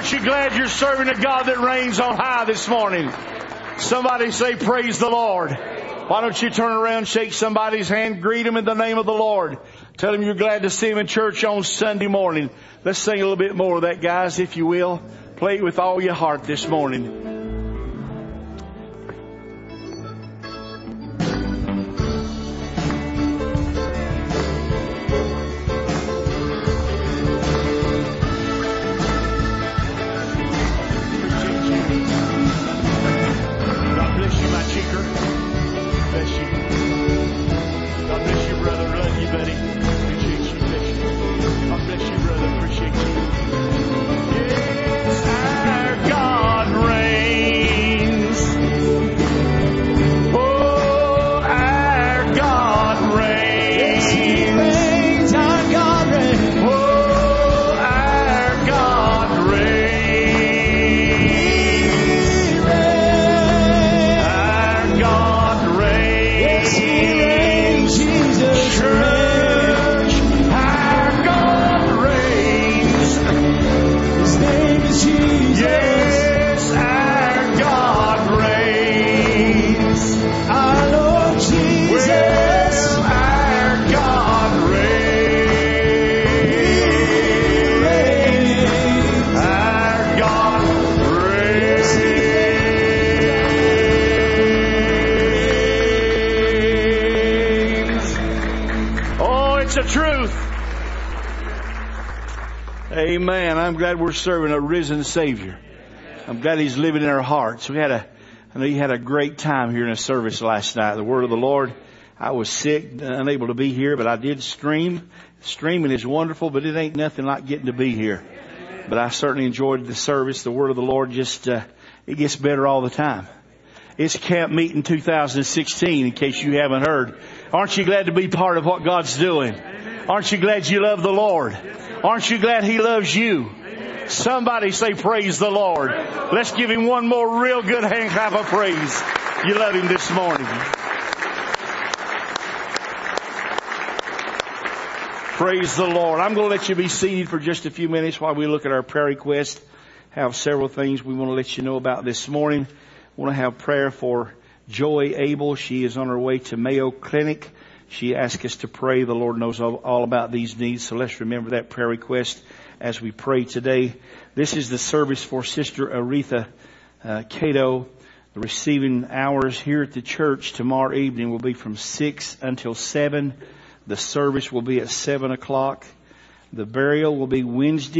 Aren't you glad you're serving a God that reigns on high this morning? Somebody say, praise the Lord. Why don't you turn around, shake somebody's hand, greet them in the name of the Lord. Tell them you're glad to see them in church on Sunday morning. Let's sing a little bit more of that, guys, if you will. Play it with all your heart this morning. Amen. I'm glad we're serving a risen Savior. I'm glad He's living in our hearts. I know you had a great time here in the service last night. The Word of the Lord. I was sick, unable to be here, but I did stream. Streaming is wonderful, but it ain't nothing like getting to be here. But I certainly enjoyed the service. The Word of the Lord just, it gets better all the time. It's Camp Meeting 2016, in case you haven't heard. Aren't you glad to be part of what God's doing? Aren't you glad you love the Lord? Aren't you glad He loves you? Somebody say, praise the Lord. Let's give Him one more real good hand clap of praise. You love Him this morning. Praise the Lord. I'm going to let you be seated for just a few minutes while we look at our prayer request. Have several things we want to let you know about this morning. I want to have prayer for Joy Abel. She is on her way to Mayo Clinic. She asked us to pray. The Lord knows all about these needs, so let's remember that prayer request as we pray today. This is the service for Sister Aretha Cato. The receiving hours here at the church tomorrow evening will be from 6 until 7. The service will be at 7 o'clock. The burial will be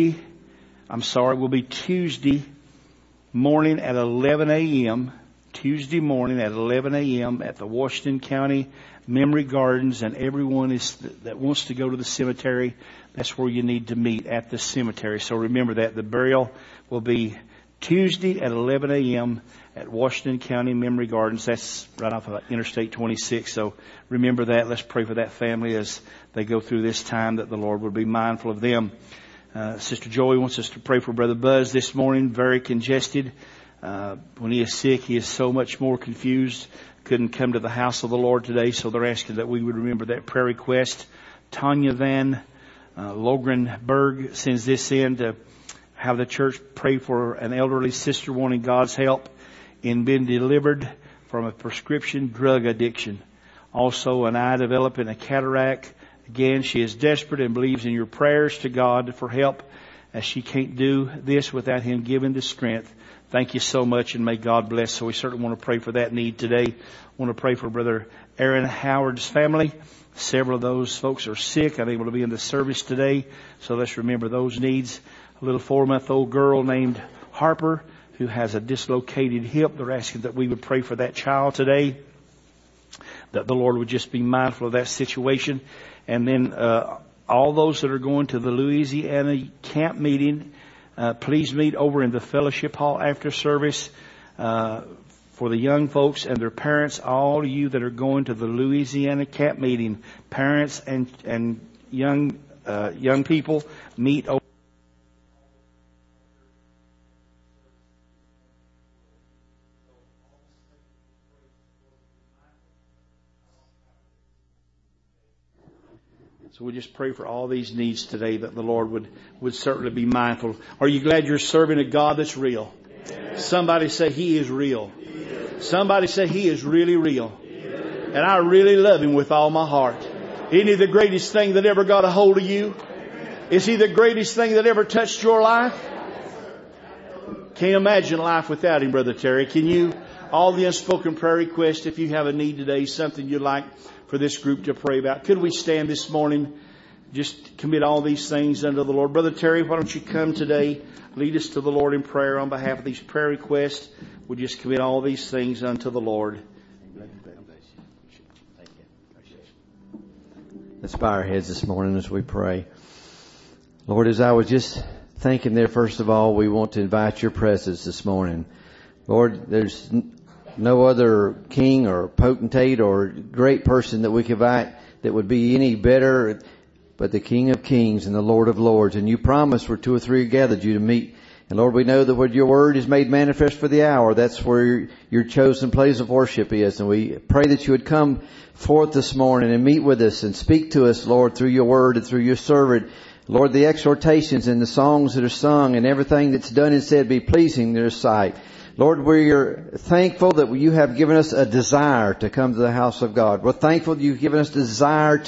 Tuesday morning at 11 a.m. Tuesday morning at 11 a.m. at the Washington County Memory Gardens, and everyone that wants to go to the cemetery, that's where you need to meet, at the cemetery. So remember that. The burial will be Tuesday at 11 a.m. at Washington County Memory Gardens. That's right off of Interstate 26. So remember that. Let's pray for that family as they go through this time, that the Lord would be mindful of them. Sister Joey wants us to pray for Brother Buzz this morning. Very congested. When he is sick, he is so much more confused. Couldn't come to the house of the Lord today, so they're asking that we would remember that prayer request. Tanya Van Logrenberg sends this in to have the church pray for an elderly sister wanting God's help in being delivered from a prescription drug addiction. Also, an eye developing a cataract. Again, she is desperate and believes in your prayers to God for help, as she can't do this without Him giving the strength. Thank you so much, and may God bless. So we certainly want to pray for that need today. I want to pray for Brother Aaron Howard's family. Several of those folks are sick, unable to be in the service today. So let's remember those needs. A little 4-month-old girl named Harper who has a dislocated hip. They're asking that we would pray for that child today, that the Lord would just be mindful of that situation. And then all those that are going to the Louisiana camp meeting, please meet over in the fellowship hall after service. For the young folks and their parents, all of you that are going to the Louisiana camp meeting, parents and young people, meet over. So we just pray for all these needs today, that the Lord would certainly be mindful. Are you glad you're serving a God that's real? Amen. Somebody say He is real. Somebody say He is really real. And I really love Him with all my heart. Isn't He the greatest thing that ever got a hold of you? Is He the greatest thing that ever touched your life? Can't imagine life without Him, Brother Terry. Can you? All the unspoken prayer requests, if you have a need today, something you'd like for this group to pray about. Could we stand this morning? Just commit all these things unto the Lord. Brother Terry, why don't you come today? Lead us to the Lord in prayer on behalf of these prayer requests. We'll just commit all these things unto the Lord. Let's bow our heads this morning as we pray. Lord, as I was just thinking there, first of all, we want to invite Your presence this morning. Lord, there's no other king or potentate or great person that we could invite that would be any better but the King of Kings and the Lord of Lords. And You promised where two or three are gathered, You to meet. And Lord, we know that when Your word is made manifest for the hour, that's where Your chosen place of worship is. And we pray that You would come forth this morning and meet with us and speak to us, Lord, through Your word and through Your servant. Lord, the exhortations and the songs that are sung and everything that's done and said be pleasing in Your sight. Lord, we're thankful that You have given us a desire to come to the house of God. We're thankful that You've given us the desire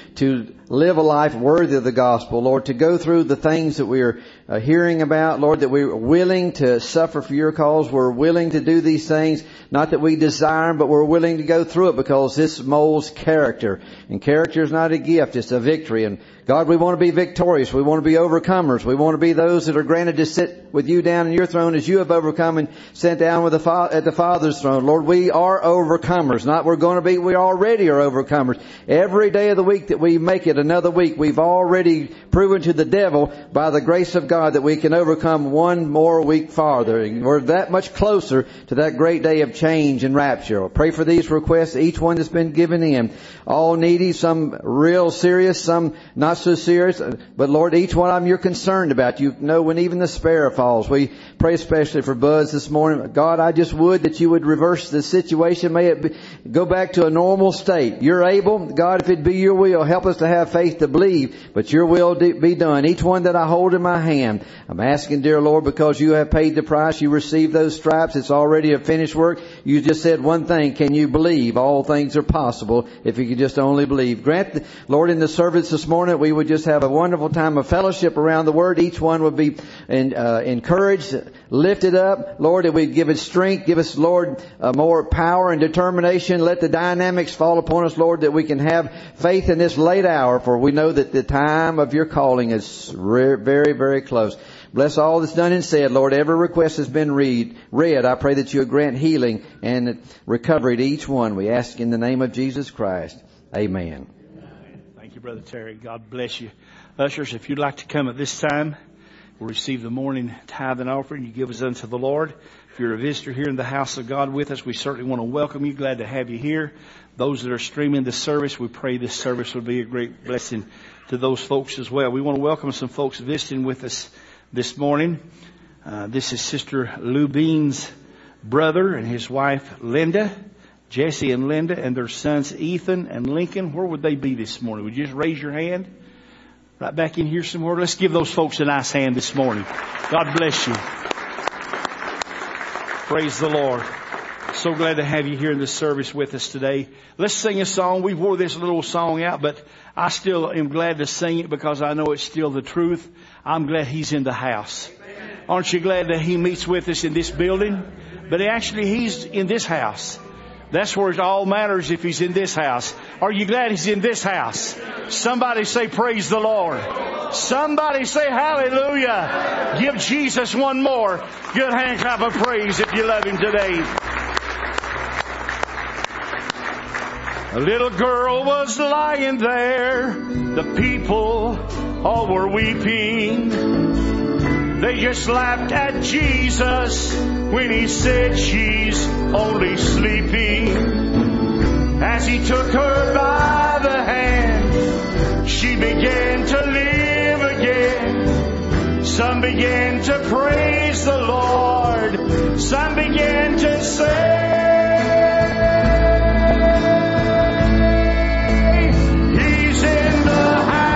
to live a life worthy of the gospel. Lord, to go through the things that we're hearing about. Lord, that we're willing to suffer for Your cause. We're willing to do these things. Not that we desire them, but we're willing to go through it because this molds character. And character is not a gift, it's a victory. And God, we want to be victorious. We want to be overcomers. We want to be those that are granted to sit with You down in Your throne as You have overcome and sat down with at the Father's throne. Lord, we are overcomers. Not we're going to be, we already are overcomers. Every day of the week that we make it another week, we've already proven to the devil by the grace of God that we can overcome one more week farther. And we're that much closer to that great day of change and rapture. I'll pray for these requests, each one that's been given in. All needy, some real serious, some not so serious. But Lord, each one of them You're concerned about. You know when even the sparrow falls. We pray especially for Buzz this morning. God, I just would that You would reverse the situation. May it go back to a normal state. You're able. God, if it be Your will, help us to have faith to believe. But Your will be done. Each one that I hold in my hand, I'm asking, dear Lord, because You have paid the price. You received those stripes. It's already a finished work. You just said one thing. Can you believe? All things are possible if you could just only believe. Grant, Lord, in the service this morning, we would just have a wonderful time of fellowship around the Word. Each one would be encouraged, lifted up. Lord, that we'd give it strength. Give us, Lord, more power and determination. Let the dynamics fall upon us, Lord, that we can have faith in this late hour. For we know that the time of Your calling is very, very close. Bless all that's done and said, Lord. Every request has been read. I pray that You would grant healing and recovery to each one. We ask in the name of Jesus Christ. Amen. Thank you, Brother Terry. God bless you. Ushers, if you'd like to come at this time, we'll receive the morning tithe and offering You give us unto the Lord. If you're a visitor here in the house of God with us, we certainly want to welcome you. Glad to have you here. Those that are streaming the service, we pray this service will be a great blessing to those folks as well. We want to welcome some folks visiting with us this morning. This is Sister Lou Bean's brother and his wife Linda, Jesse and Linda, and their sons Ethan and Lincoln. Where would they be this morning? Would you just raise your hand? Right back in here somewhere. Let's give those folks a nice hand this morning. God bless you. Praise the Lord. So glad to have you here in this service with us today. Let's sing a song. We wore this little song out, but I still am glad to sing it because I know it's still the truth. I'm glad He's in the house. Aren't you glad that He meets with us in this building? But actually He's in this house. That's where it all matters, if He's in this house. Are you glad He's in this house? Somebody say praise the Lord. Somebody say hallelujah. Give Jesus one more good hand clap of praise if you love Him today. A little girl was lying there. The people all were weeping. They just laughed at Jesus when He said she's only sleeping. As He took her by the hand, she began to live again. Some began to praise the Lord. Some began to say, He's in the house.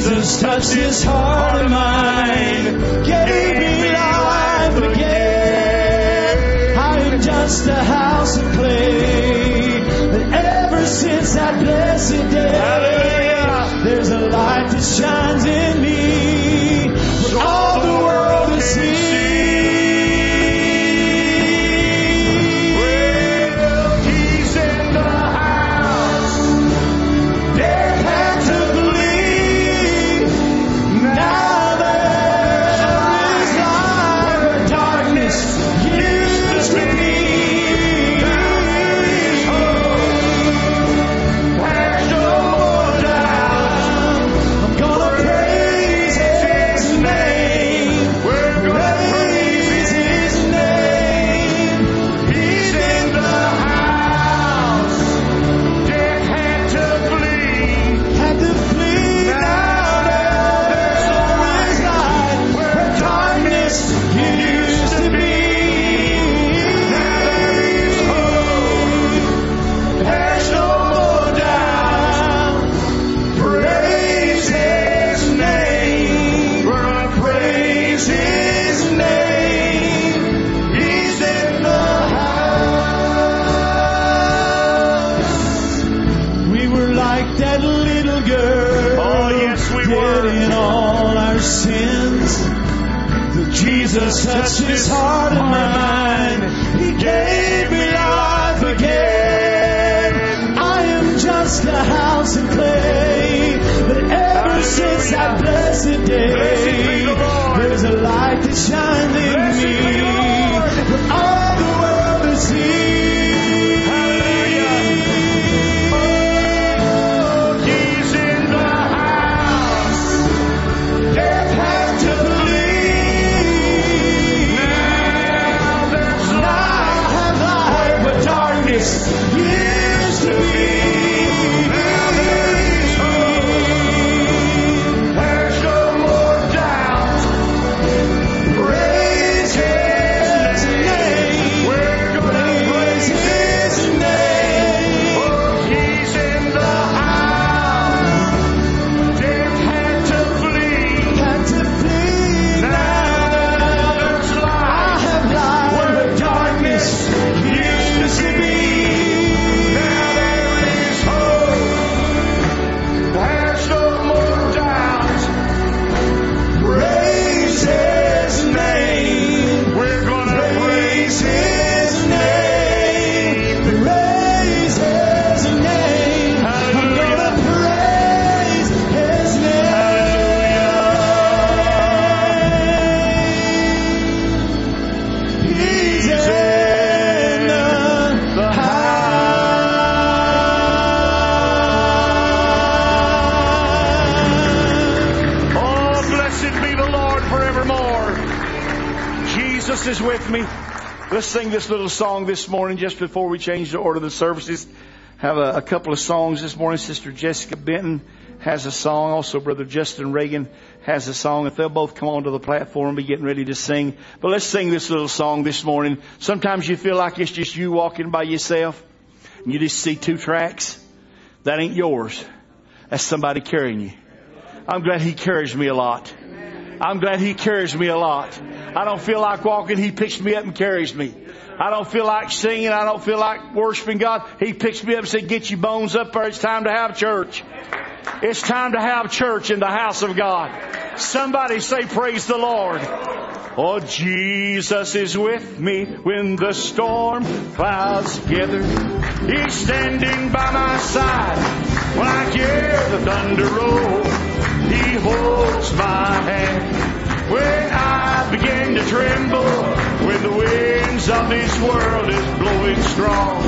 Jesus touched this heart of mine, gave me life again. I am just a house of clay, but ever since that blessed day, there's a light that shines in me for all the world to see. Jesus touched his heart and mine. He gave me life again. I am just a house of clay, but ever since that blessed day, there's a light that shines in me for all the world to see. Used to be. There's no more doubt. Praise His name. We're gonna praise His name. Oh, He's in the house. Death had to flee. Had to flee. Now there's light. I have light where darkness used to be. Is with me. Let's sing this little song this morning just before we change the order of the services. Have a couple of songs this morning. Sister Jessica Benton has a song. Also, Brother Justin Reagan has a song. If they'll both come onto the platform, be getting ready to sing. But let's sing this little song this morning. Sometimes you feel like it's just you walking by yourself and you just see two tracks. That ain't yours. That's somebody carrying you. I'm glad He carries me a lot. I'm glad He carries me a lot. I don't feel like walking. He picks me up and carries me. I don't feel like singing. I don't feel like worshiping God. He picks me up and says, get your bones up there. It's time to have church. It's time to have church in the house of God. Somebody say, praise the Lord. Oh, Jesus is with me when the storm clouds gather. He's standing by my side when I hear the thunder roll. He holds my hand when I begin to tremble, when the winds of this world is blowing strong.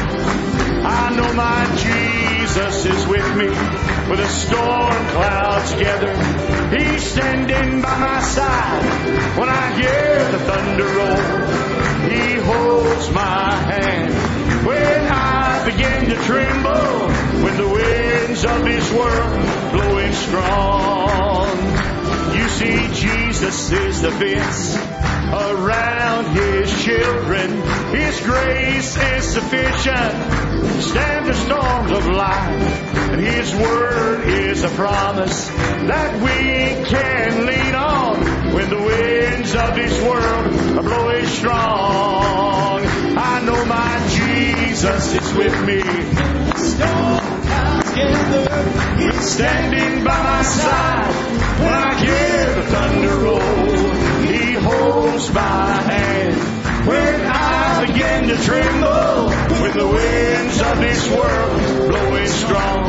I know my Jesus is with me when the storm clouds gather. He's standing by my side when I hear the thunder roll. He holds my hand when I begin to tremble, when the winds of this world blowing strong. You see, Jesus is the fence around His children. His grace is sufficient to stand the storms of life. And His word is a promise that we can lean on when the winds of this world are blowing strong. I know my Jesus is with me. Storm clouds gather, He's standing by my side. When I hear the thunder roll, He holds my hand. When I begin to tremble, with the winds of this world blowing strong.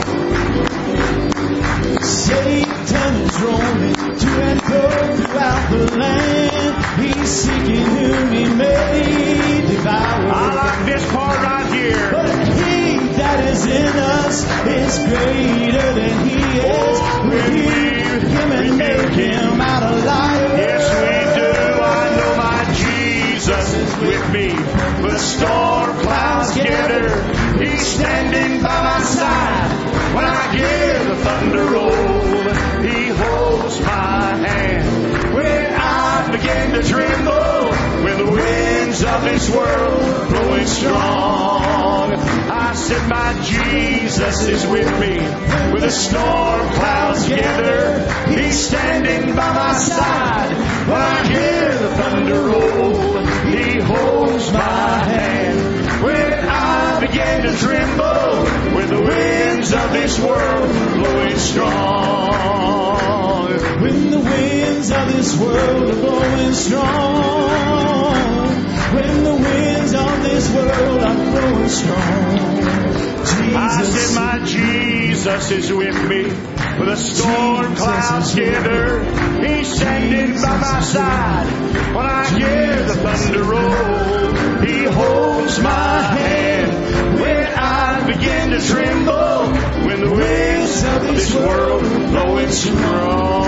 Satan is roaming to and fro throughout the land. He's seeking whom he may devour. I like this part right here. But He that is in us is greater than He is. We rebuke Him and make Him out a liar. Yes, we do. I know my Jesus is with me. The storm clouds gather, He's standing by my side. When I hear the thunder roll, He holds my hand. When I begin to tremble, when the winds of this world blowing strong, I said my Jesus is with me. When the storm clouds gather, He's standing by my side. When I hear the thunder roll, He holds my hand. When I begin to tremble, when the winds of this world blowing strong. When the winds of this world are blowing strong. When the winds of this world are blowing strong. Jesus, I said my Jesus is with me. When the storm clouds gather, He's standing by my side. When I hear the thunder roll, He holds my hand. When I begin to tremble, when the winds of this world blowing strong.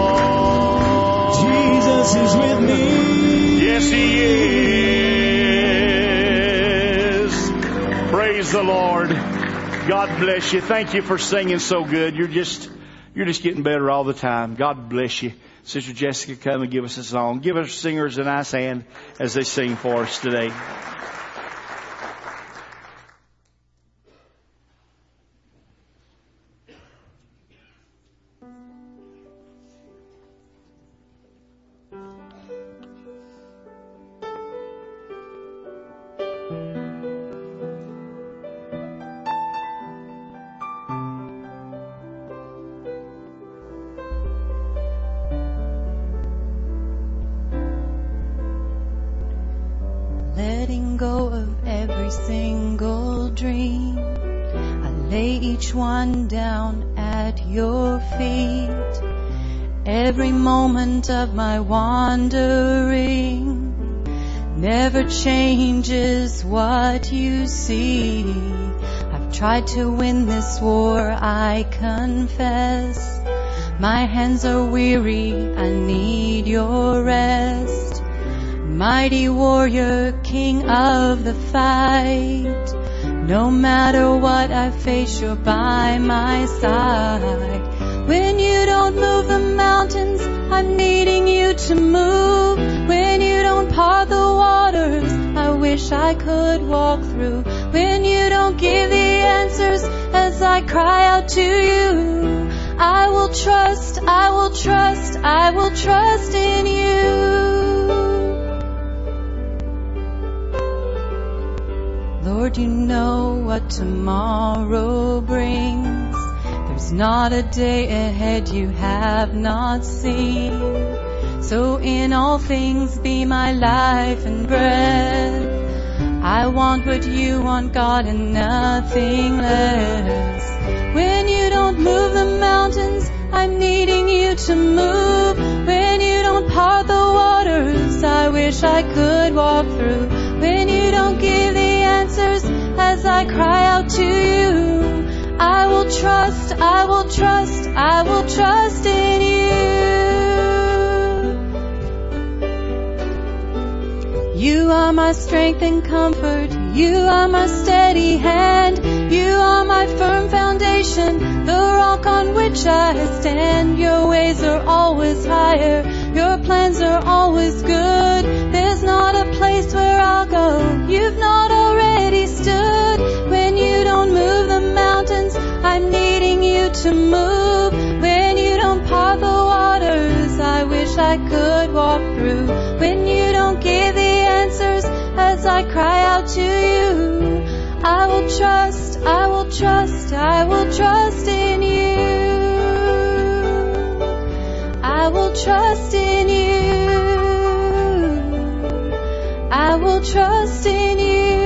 Jesus is with me. Yes, He is. Praise the Lord. God bless you. Thank you for singing so good. You're just getting better all the time. God bless you. Sister Jessica, come and give us a song. Give our singers a nice hand as they sing for us today. Letting go of every single dream, I lay each one down at your feet. Every moment of my wandering never changes what you see. I've tried to win this war, I confess. My hands are weary, I need your rest. Mighty warrior, king of the fight. No matter what I face, you're by my side. When you don't move the mountains, I'm needing you to move. When you don't part the waters, I wish I could walk through. When you don't give the answers as I cry out to you, I will trust, I will trust, I will trust in you. Lord, you know what tomorrow brings. There's not a day ahead you have not seen. So in all things be my life and breath. I want what you want, God, and nothing less. When you don't move the mountains, I'm needing you to move. When you don't part the waters, I wish I could walk through. When you don't give the answers as I cry out to you, I will trust, I will trust, I will trust in you. You are my strength and comfort. You are my steady hand. You are my firm foundation, the rock on which I stand. Your ways are always higher, your plans are always good. There's not a place where I'll go you've not already stood. When you don't move the mountains, I'm needing you to move. When you don't part the waters, I wish I could walk through. When you don't give the answers as I cry out to you, I will trust, I will trust, I will trust in you. I will trust in you. I will trust in you.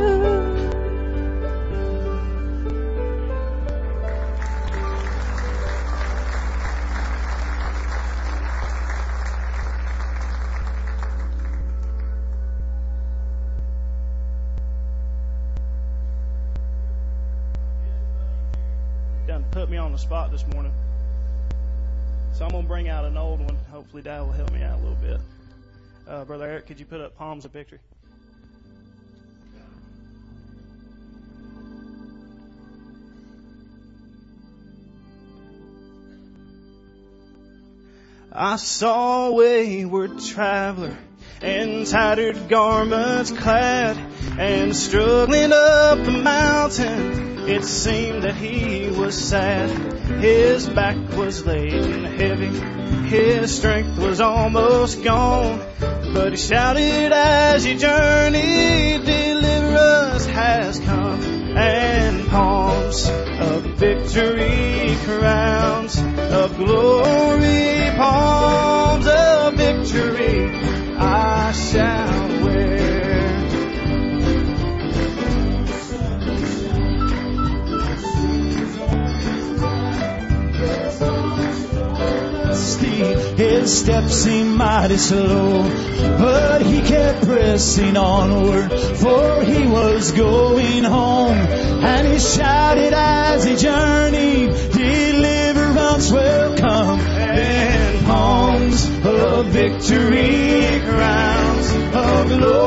Done put me on the spot this morning. So I'm going to bring out an old one. Hopefully Dad will help me out a little bit. Brother Eric, could you put up Palms of Victory? I saw a wayward traveler in tattered garments clad and struggling up a mountain. It seemed that he was sad. His back was laden heavy, his strength was almost gone, but he shouted as he journeyed, deliverance has come, and palms of victory, crowns of glory, palms of victory I shall wear. His steps seemed mighty slow, but he kept pressing onward, for he was going home. And he shouted as he journeyed, deliverance will come. And palms of victory, crowns of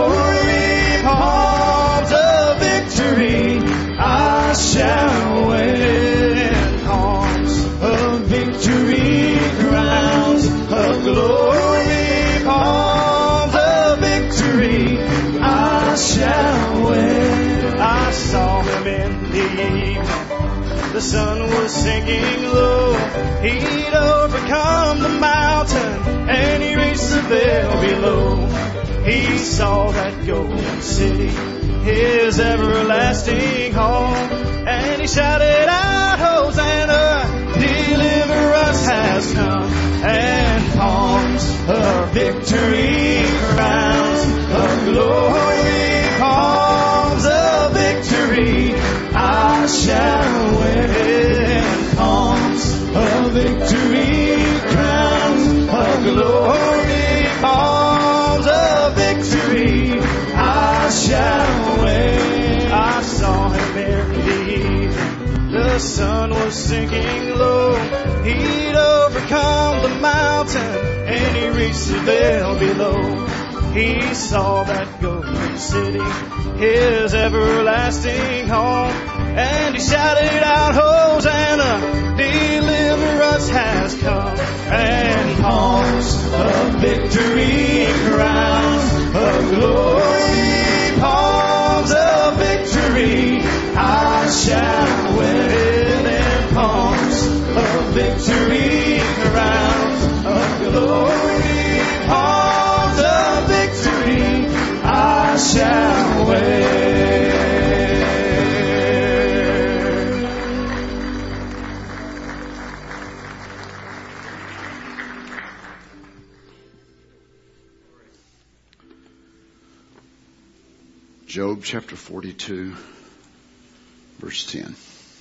glory, palms of victory I shall wear. Palms of victory, crowns of glory, palms of victory I shall wear. I saw him in the evening, the sun was sinking low. He'd overcome the mountain and he reached the vale below. He saw that golden city, his everlasting home, and he shouted out, Hosanna, deliverance has come. And palms of victory, crowns of glory, palms of victory I shall wear. And palms of victory, crowns of glory, palms of victory I shall wear. I saw him in the evening, the sun was sinking low. He'd overcome the mountain and he reached the vale below. He saw that golden city, his everlasting home, and he shouted out, Hosanna, deliverance has come. And palms of victory, crowns of glory, palms of victory I shall wear. And palms of victory, crowns of glory, palms of victory I shall wear. Job chapter 42, verse 10.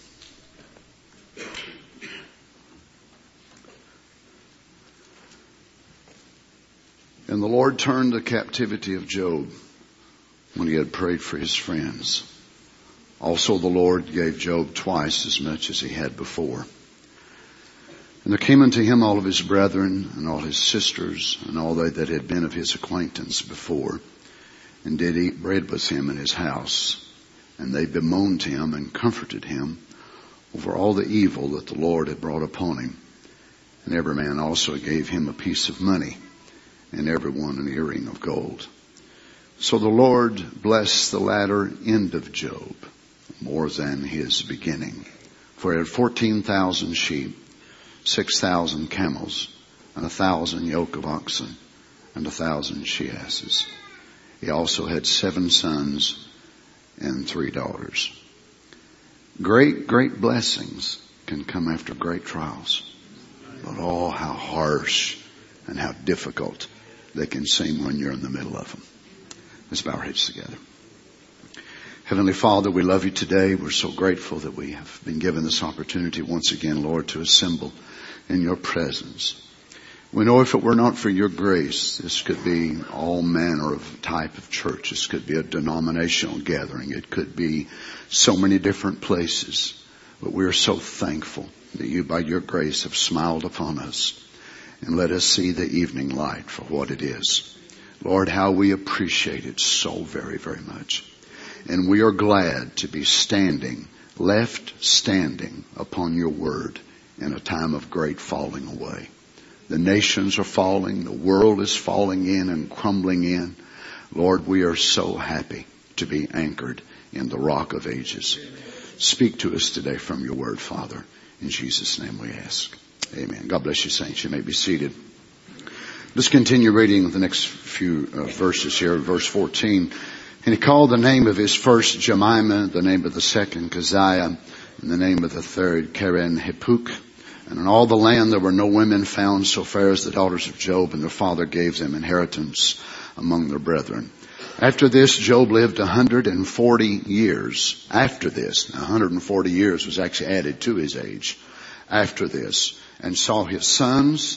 And the Lord turned the captivity of Job when he had prayed for his friends. Also the Lord gave Job twice as much as he had before. And there came unto him all of his brethren and all his sisters and all they that had been of his acquaintance before, and did eat bread with him in his house. And they bemoaned him and comforted him over all the evil that the Lord had brought upon him. And every man also gave him a piece of money, and every one an earring of gold. So the Lord blessed the latter end of Job more than his beginning. For he had 14,000 sheep, 6,000 camels, and 1,000 yoke of oxen, and 1,000 she-asses. He also had 7 sons and 3 daughters. Great, great blessings can come after great trials. But oh, how harsh and how difficult they can seem when you're in the middle of them. Let's bow our heads together. Heavenly Father, we love you today. We're so grateful that we have been given this opportunity once again, Lord, to assemble in your presence. We know if it were not for your grace, this could be all manner of type of church. This could be a denominational gathering. It could be so many different places. But we are so thankful that you, by your grace, have smiled upon us and let us see the evening light for what it is. Lord, how we appreciate it so very, very much. And we are glad to be left standing upon your word in a time of great falling away. The nations are falling. The world is falling in and crumbling in. Lord, we are so happy to be anchored in the rock of ages. Speak to us today from your word, Father. In Jesus' name we ask. Amen. God bless you, saints. You may be seated. Let's continue reading the next few verses here. Verse 14. And he called the name of his first Jemimah, the name of the second Keziah, and the name of the third Keren-Hapuk. And in all the land there were no women found so fair as the daughters of Job, and their father gave them inheritance among their brethren. After this, Job lived 140 years. After this, 140 years was actually added to his age. After this, and saw his sons'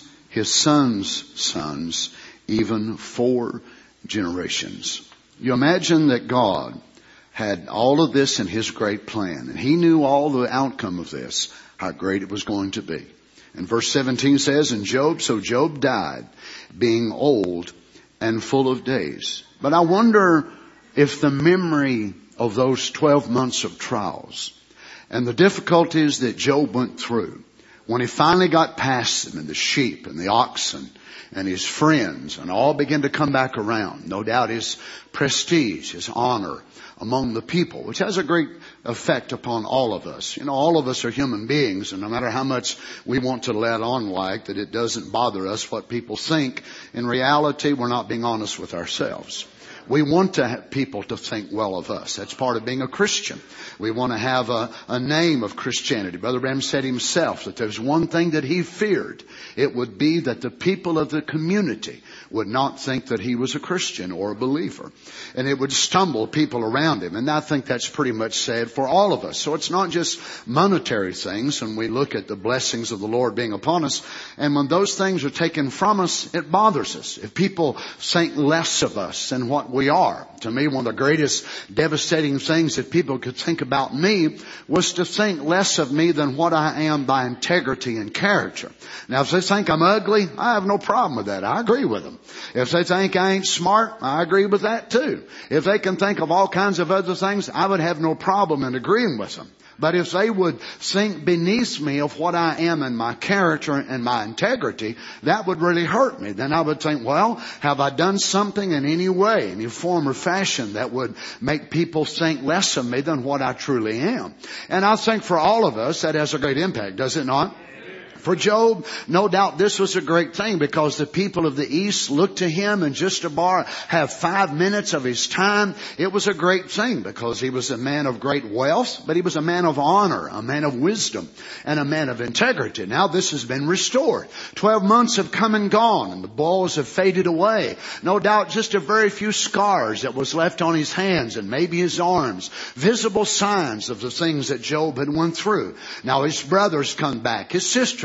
sons, even 4 generations. You imagine that God had all of this in his great plan, and he knew all the outcome of this, how great it was going to be. And verse 17 says, so Job died, being old and full of days. But I wonder if the memory of those 12 months of trials and the difficulties that Job went through, when he finally got past them, and the sheep and the oxen and his friends and all began to come back around, no doubt his prestige, his honor among the people, which has a great effect upon all of us. You know, all of us are human beings, and no matter how much we want to let on like that it doesn't bother us what people think, in reality we're not being honest with ourselves. We want to have people to think well of us. That's part of being a Christian. We want to have a name of Christianity. Brother Branham said himself that there's one thing that he feared. It would be that the people of the community would not think that he was a Christian or a believer. And it would stumble people around him. And I think that's pretty much said for all of us. So it's not just monetary things when we look at the blessings of the Lord being upon us. And when those things are taken from us, it bothers us. If people think less of us than what we are. To me, one of the greatest devastating things that people could think about me was to think less of me than what I am by integrity and character. Now, if they think I'm ugly, I have no problem with that. I agree with them. If they think I ain't smart, I agree with that too. If they can think of all kinds of other things, I would have no problem in agreeing with them. But if they would think beneath me of what I am and my character and my integrity, that would really hurt me. Then I would think, well, have I done something in any way, any form or fashion that would make people think less of me than what I truly am? And I think for all of us, that has a great impact, does it not? For Job, no doubt this was a great thing because the people of the East looked to him and just to have 5 minutes of his time. It was a great thing because he was a man of great wealth, but he was a man of honor, a man of wisdom, and a man of integrity. Now this has been restored. 12 months have come and gone and the boils have faded away. No doubt just a very few scars that was left on his hands and maybe his arms. Visible signs of the things that Job had went through. Now his brothers come back. His sisters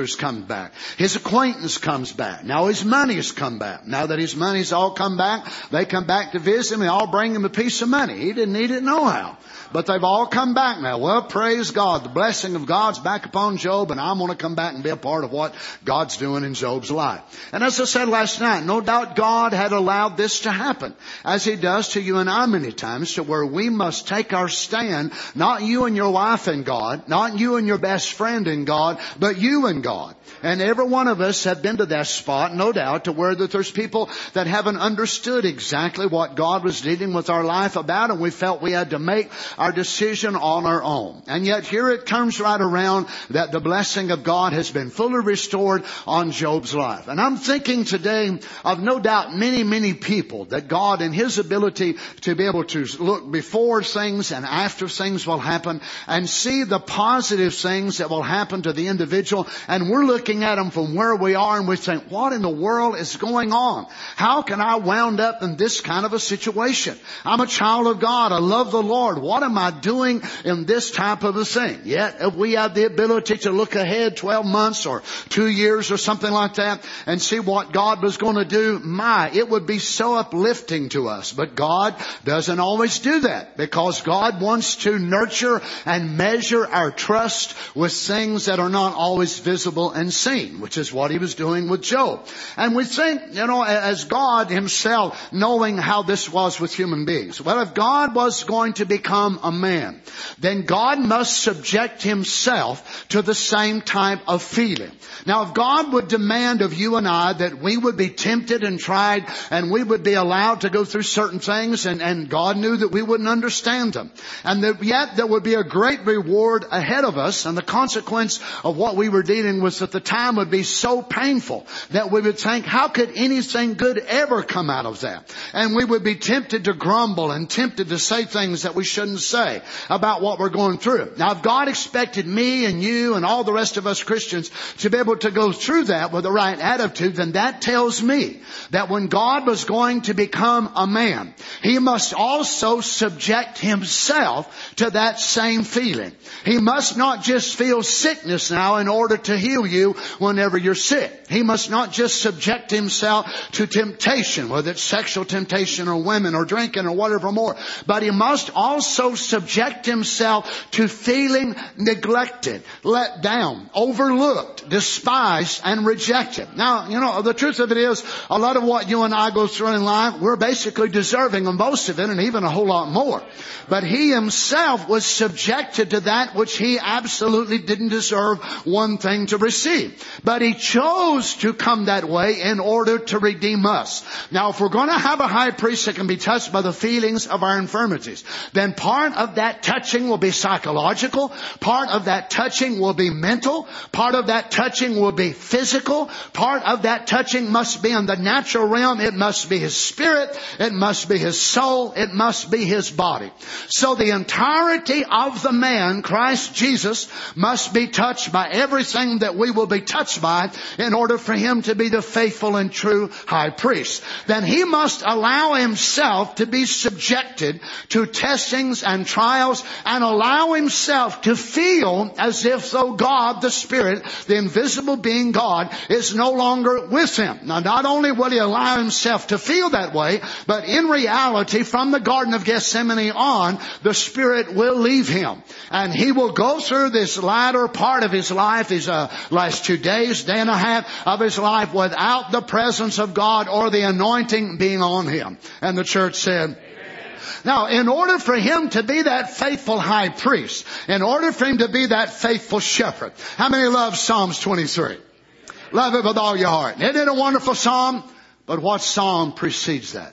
neighbors come back. His acquaintance comes back. Now his money's come back. Now that his money's all come back, they come back to visit him. They all bring him a piece of money. He didn't need it no how. But they've all come back now. Well, praise God. The blessing of God's back upon Job, and I'm going to come back and be a part of what God's doing in Job's life. And as I said last night, no doubt God had allowed this to happen, as He does to you and I many times, to where we must take our stand, not you and your wife in God, not you and your best friend in God, but you and God. And every one of us have been to that spot, no doubt, to where that there's people that haven't understood exactly what God was dealing with our life about, and we felt we had to make our decision on our own. And yet here it comes right around that the blessing of God has been fully restored on Job's life. And I'm thinking today of no doubt many, many people that God in His ability to be able to look before things and after things will happen and see the positive things that will happen to the individual. And we're looking at them from where we are and we think, what in the world is going on? How can I wound up in this kind of a situation? I'm a child of God. I love the Lord. What am I doing in this type of a thing? Yet if we have the ability to look ahead 12 months or 2 years or something like that and see what God was going to do, it would be so uplifting to us. But God doesn't always do that, because God wants to nurture and measure our trust with things that are not always visible and seen, which is what He was doing with Job. And we think, as God Himself, knowing how this was with human beings. Well, if God was going to become a man, then God must subject Himself to the same type of feeling. Now, if God would demand of you and I that we would be tempted and tried, and we would be allowed to go through certain things, and God knew that we wouldn't understand them, and that yet there would be a great reward ahead of us, and the consequence of what we were dealing with at the time would be so painful that we would think, how could anything good ever come out of that? And we would be tempted to grumble and tempted to say things that we shouldn't say about what we're going through. Now, if God expected me and you and all the rest of us Christians to be able to go through that with the right attitude, then that tells me that when God was going to become a man, He must also subject Himself to that same feeling. He must not just feel sickness now in order to heal you whenever you're sick. He must not just subject Himself to temptation, whether it's sexual temptation or women or drinking or whatever more, but He must also subject Himself to feeling neglected, let down, overlooked, despised, and rejected. Now, the truth of it is, a lot of what you and I go through in life, we're basically deserving of most of it, and even a whole lot more. But He Himself was subjected to that which He absolutely didn't deserve one thing to receive. But He chose to come that way in order to redeem us. Now, if we're going to have a high priest that can be touched by the feelings of our infirmities, then part of that touching will be psychological, part of that touching will be mental, part of that touching will be physical, part of that touching must be in the natural realm. It must be His spirit, it must be His soul, it must be His body. So the entirety of the man, Christ Jesus, must be touched by everything that we will be touched by in order for Him to be the faithful and true high priest. Then He must allow Himself to be subjected to testings and trials, and allow Himself to feel as if though God, the Spirit, the invisible being God, is no longer with Him. Now, not only will He allow Himself to feel that way, but in reality, from the Garden of Gethsemane on, the Spirit will leave Him. And He will go through this latter part of His life, these last 2 days, day and a half of His life, without the presence of God or the anointing being on Him. And the church said, Amen. Now, in order for Him to be that faithful high priest, in order for Him to be that faithful shepherd, how many love Psalms 23? Love it with all your heart. Isn't it a wonderful psalm? But what psalm precedes that?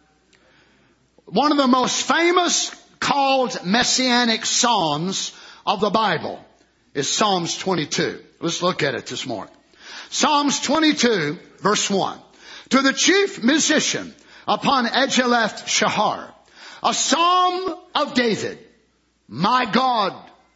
One of the most famous called messianic psalms of the Bible is Psalms 22. Let's look at it this morning. Psalms 22, verse 1. To the chief musician upon Ejeleth Shahar, a psalm of David. My God,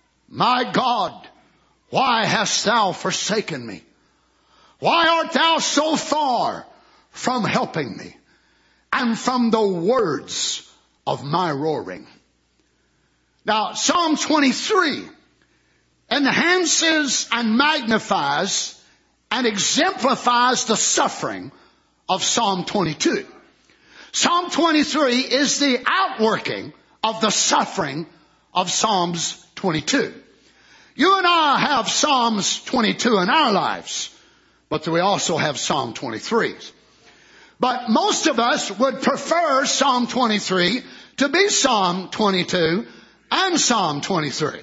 why hast thou forsaken me? Why art thou so far from helping me, and from the words of my roaring? Now, Psalm 23 enhances and magnifies and exemplifies the suffering of Psalm 22. Psalm 23 is the outworking of the suffering of Psalms 22. You and I have Psalms 22 in our lives, but we also have Psalm 23. But most of us would prefer Psalm 23 to be Psalm 22 and Psalm 23.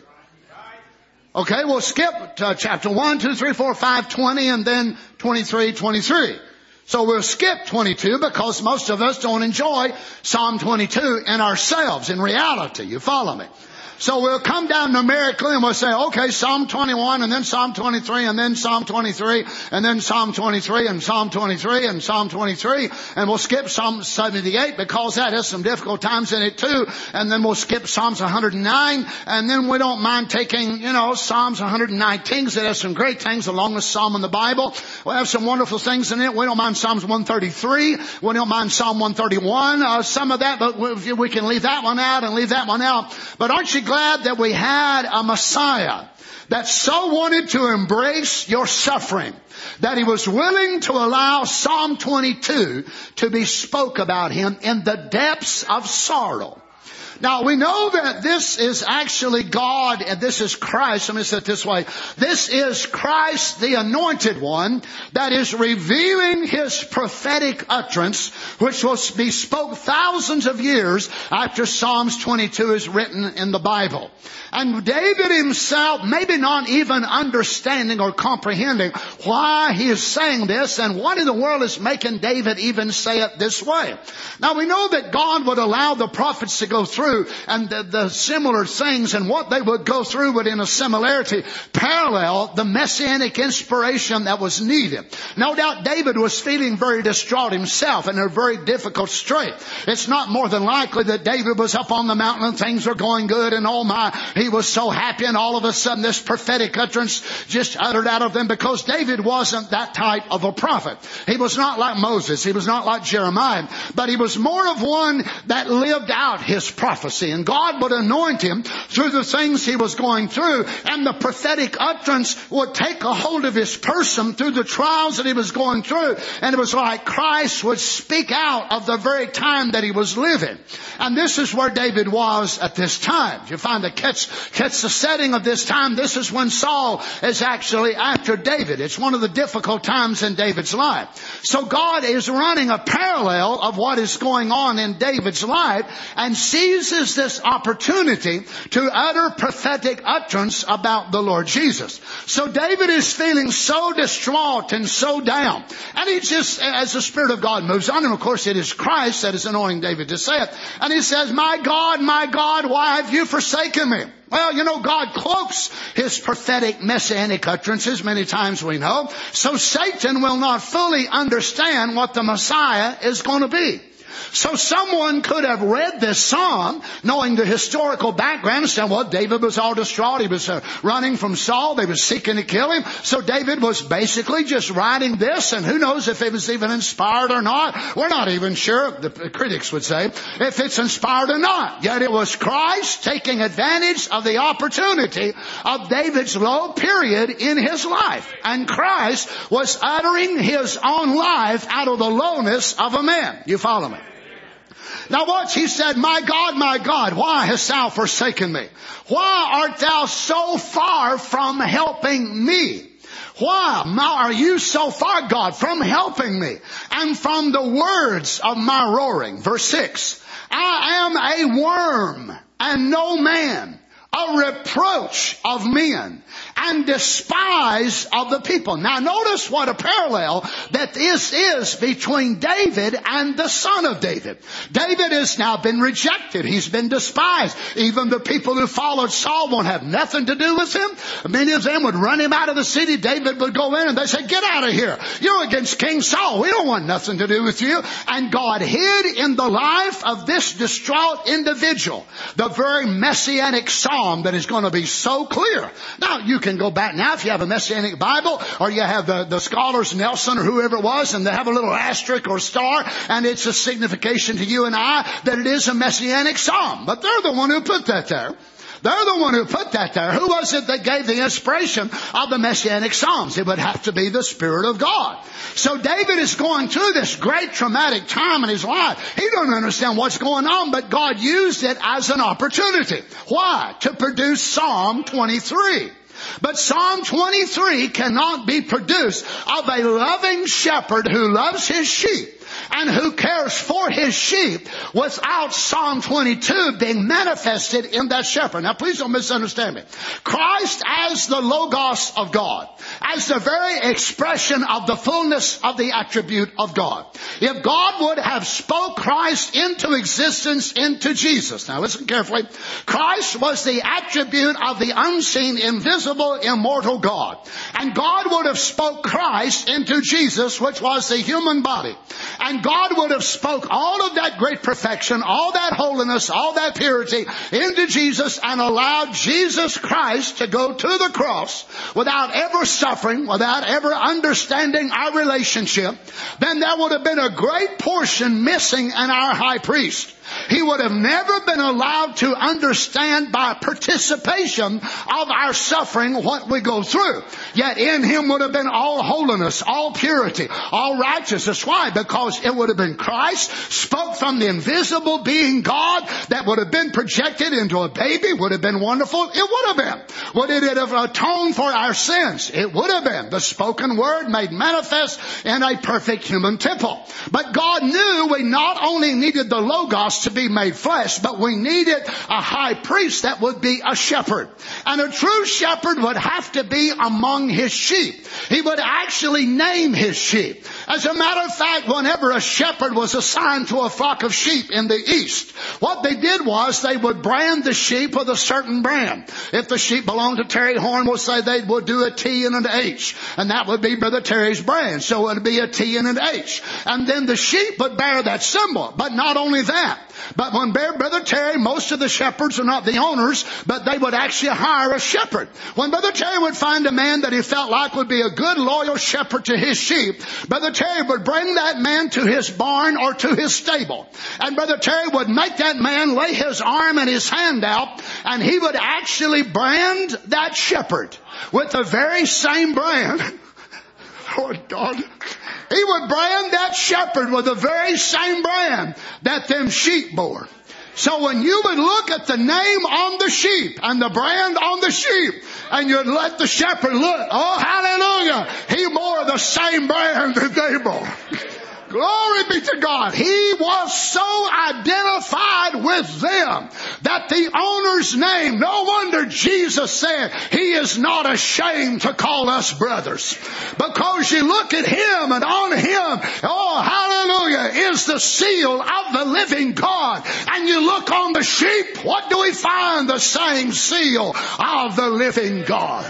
Okay, we'll skip chapter 1, 2, 3, 4, 5, 20, and then 23, 23. So we'll skip 22 because most of us don't enjoy Psalm 22 in ourselves, in reality. You follow me? So we'll come down numerically and we'll say, okay, Psalm 21 and then Psalm 23 and then Psalm 23 and then Psalm 23 and Psalm 23 and Psalm 23, and we'll skip Psalm 78 because that has some difficult times in it too, and then we'll skip Psalms 109, and then we don't mind taking, Psalms 119 because it has some great things, the longest psalm in the Bible. We have some wonderful things in it. We don't mind Psalms 133. We don't mind Psalm 131. Some of that, but we can leave that one out and leave that one out. But aren't you glad that we had a Messiah that so wanted to embrace your suffering that he was willing to allow Psalm 22 to be spoke about him in the depths of sorrow? Now, we know that this is actually God and this is Christ. Let me say it this way. This is Christ, the Anointed One, that is revealing his prophetic utterance, which will be spoke thousands of years after Psalms 22 is written in the Bible. And David himself, maybe not even understanding or comprehending why he is saying this and what in the world is making David even say it this way. Now, we know that God would allow the prophets to go through and the similar things, and what they would go through would in a similarity parallel the messianic inspiration that was needed. No doubt David was feeling very distraught himself in a very difficult strait. It's not more than likely that David was up on the mountain and things were going good and oh my, he was so happy, and all of a sudden this prophetic utterance just uttered out of them, because David wasn't that type of a prophet. He was not like Moses. He was not like Jeremiah, but he was more of one that lived out his prophecy. And God would anoint him through the things he was going through, and the prophetic utterance would take a hold of his person through the trials that he was going through. And it was like Christ would speak out of the very time that he was living. And this is where David was at this time. You find that catch the setting of this time. This is when Saul is actually after David. It's one of the difficult times in David's life. So God is running a parallel of what is going on in David's life and seizes this opportunity to utter prophetic utterance about the Lord Jesus. So David is feeling so distraught and so down. And he just, as the Spirit of God moves on, and of course it is Christ that is anointing David to say it. And he says, my God, why have you forsaken me? Well, God cloaks his prophetic messianic utterances many times, we know. So Satan will not fully understand what the Messiah is going to be. So someone could have read this psalm knowing the historical background and said, well, David was all distraught. He was running from Saul. They were seeking to kill him. So David was basically just writing this, and who knows if it was even inspired or not. We're not even sure, the critics would say, if it's inspired or not. Yet it was Christ taking advantage of the opportunity of David's low period in his life. And Christ was uttering his own life out of the lowness of a man. You follow me? Now watch, he said, my God, why hast thou forsaken me? Why art thou so far from helping me? Why are you so far, God, from helping me and from the words of my roaring? Verse 6, I am a worm and no man, a reproach of men, and despise of the people. Now notice what a parallel that this is between David and the son of David. David has now been rejected. He's been despised. Even the people who followed Saul won't have nothing to do with him. Many of them would run him out of the city. David would go in and they say, get out of here. You're against King Saul. We don't want nothing to do with you. And God hid in the life of this distraught individual the very messianic psalm that is going to be so clear. Now, you can go back now if you have a Messianic Bible, or you have the scholars Nelson or whoever it was, and they have a little asterisk or star, and it's a signification to you and I that it is a Messianic psalm. But they're the one who put that there. They're the one who put that there. Who was it that gave the inspiration of the Messianic Psalms? It would have to be the Spirit of God. So David is going through this great traumatic time in his life. He doesn't understand what's going on, but God used it as an opportunity. Why? To produce Psalm 23. But Psalm 23 cannot be produced of a loving shepherd who loves his sheep and who cares for his sheep without Psalm 22 being manifested in that shepherd. Now please don't misunderstand me. Christ as the Logos of God, as the very expression of the fullness of the attribute of God. If God would have spoke Christ into existence, into Jesus. Now listen carefully. Christ was the attribute of the unseen, invisible, immortal God. And God would have spoke Christ into Jesus, which was the human body. And God would have spoke all of that great perfection, all that holiness, all that purity into Jesus and allowed Jesus Christ to go to the cross without ever suffering, without ever understanding our relationship. Then there would have been a great portion missing in our high priest. He would have never been allowed to understand by participation of our suffering what we go through. Yet in him would have been all holiness, all purity, all righteousness. Why? Because it would have been Christ, spoke from the invisible being God, that would have been projected into a baby. Would have been wonderful. It would have been. Would it have atoned for our sins? It would have been. The spoken word made manifest in a perfect human temple. But God knew we not only needed the Logos to be made flesh, but we needed a high priest that would be a shepherd. And a true shepherd would have to be among his sheep. He would actually name his sheep. As a matter of fact, whenever a shepherd was assigned to a flock of sheep in the east, what they did was they would brand the sheep with a certain brand. If the sheep belonged to Terry Horn, we'll say they would do a T and an H. And that would be Brother Terry's brand. So it would be a T and an H. And then the sheep would bear that symbol. But not only that, but when Brother Terry, most of the shepherds are not the owners, but they would actually hire a shepherd. When Brother Terry would find a man that he felt like would be a good, loyal shepherd to his sheep, Brother Terry would bring that man to his barn or to his stable. And Brother Terry would make that man lay his arm and his hand out, and he would actually brand that shepherd with the very same brand. Oh, God. He would brand that shepherd with the very same brand that them sheep bore. So when you would look at the name on the sheep and the brand on the sheep, and you'd let the shepherd look, oh, hallelujah, he bore the same brand that they bore. Glory be to God. He was so identified with them that the owner's name, no wonder Jesus said, he is not ashamed to call us brothers. Because you look at him and on him, oh hallelujah, is the seal of the living God. And you look on the sheep, what do we find? The same seal of the living God.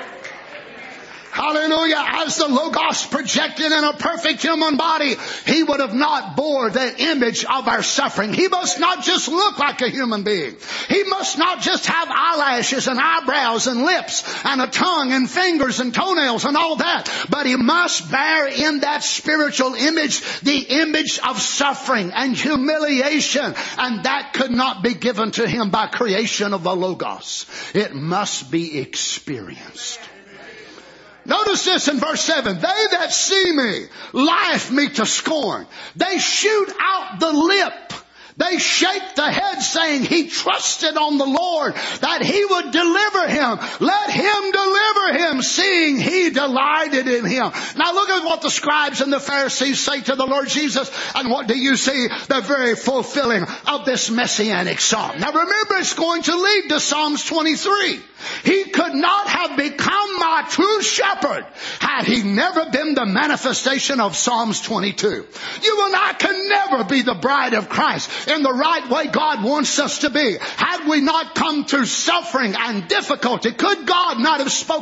Hallelujah. As the Logos projected in a perfect human body, he would have not bore the image of our suffering. He must not just look like a human being. He must not just have eyelashes and eyebrows and lips and a tongue and fingers and toenails and all that. But he must bear in that spiritual image the image of suffering and humiliation. And that could not be given to him by creation of the Logos. It must be experienced. Notice this in verse 7. They that see me laugh me to scorn. They shoot out the lip. They shake the head, saying, he trusted on the Lord that he would deliver him. Let him deliver him, seeing he delighted in him. Now look at what the scribes and the Pharisees say to the Lord Jesus. And what do you see? The very fulfilling of this messianic psalm. Now remember, it's going to lead to Psalms 23. He could not have become my true shepherd had he never been the manifestation of Psalms 22. You and I can never be the bride of Christ in the right way God wants us to be had we not come through suffering and difficulty. Could God not have spoken us into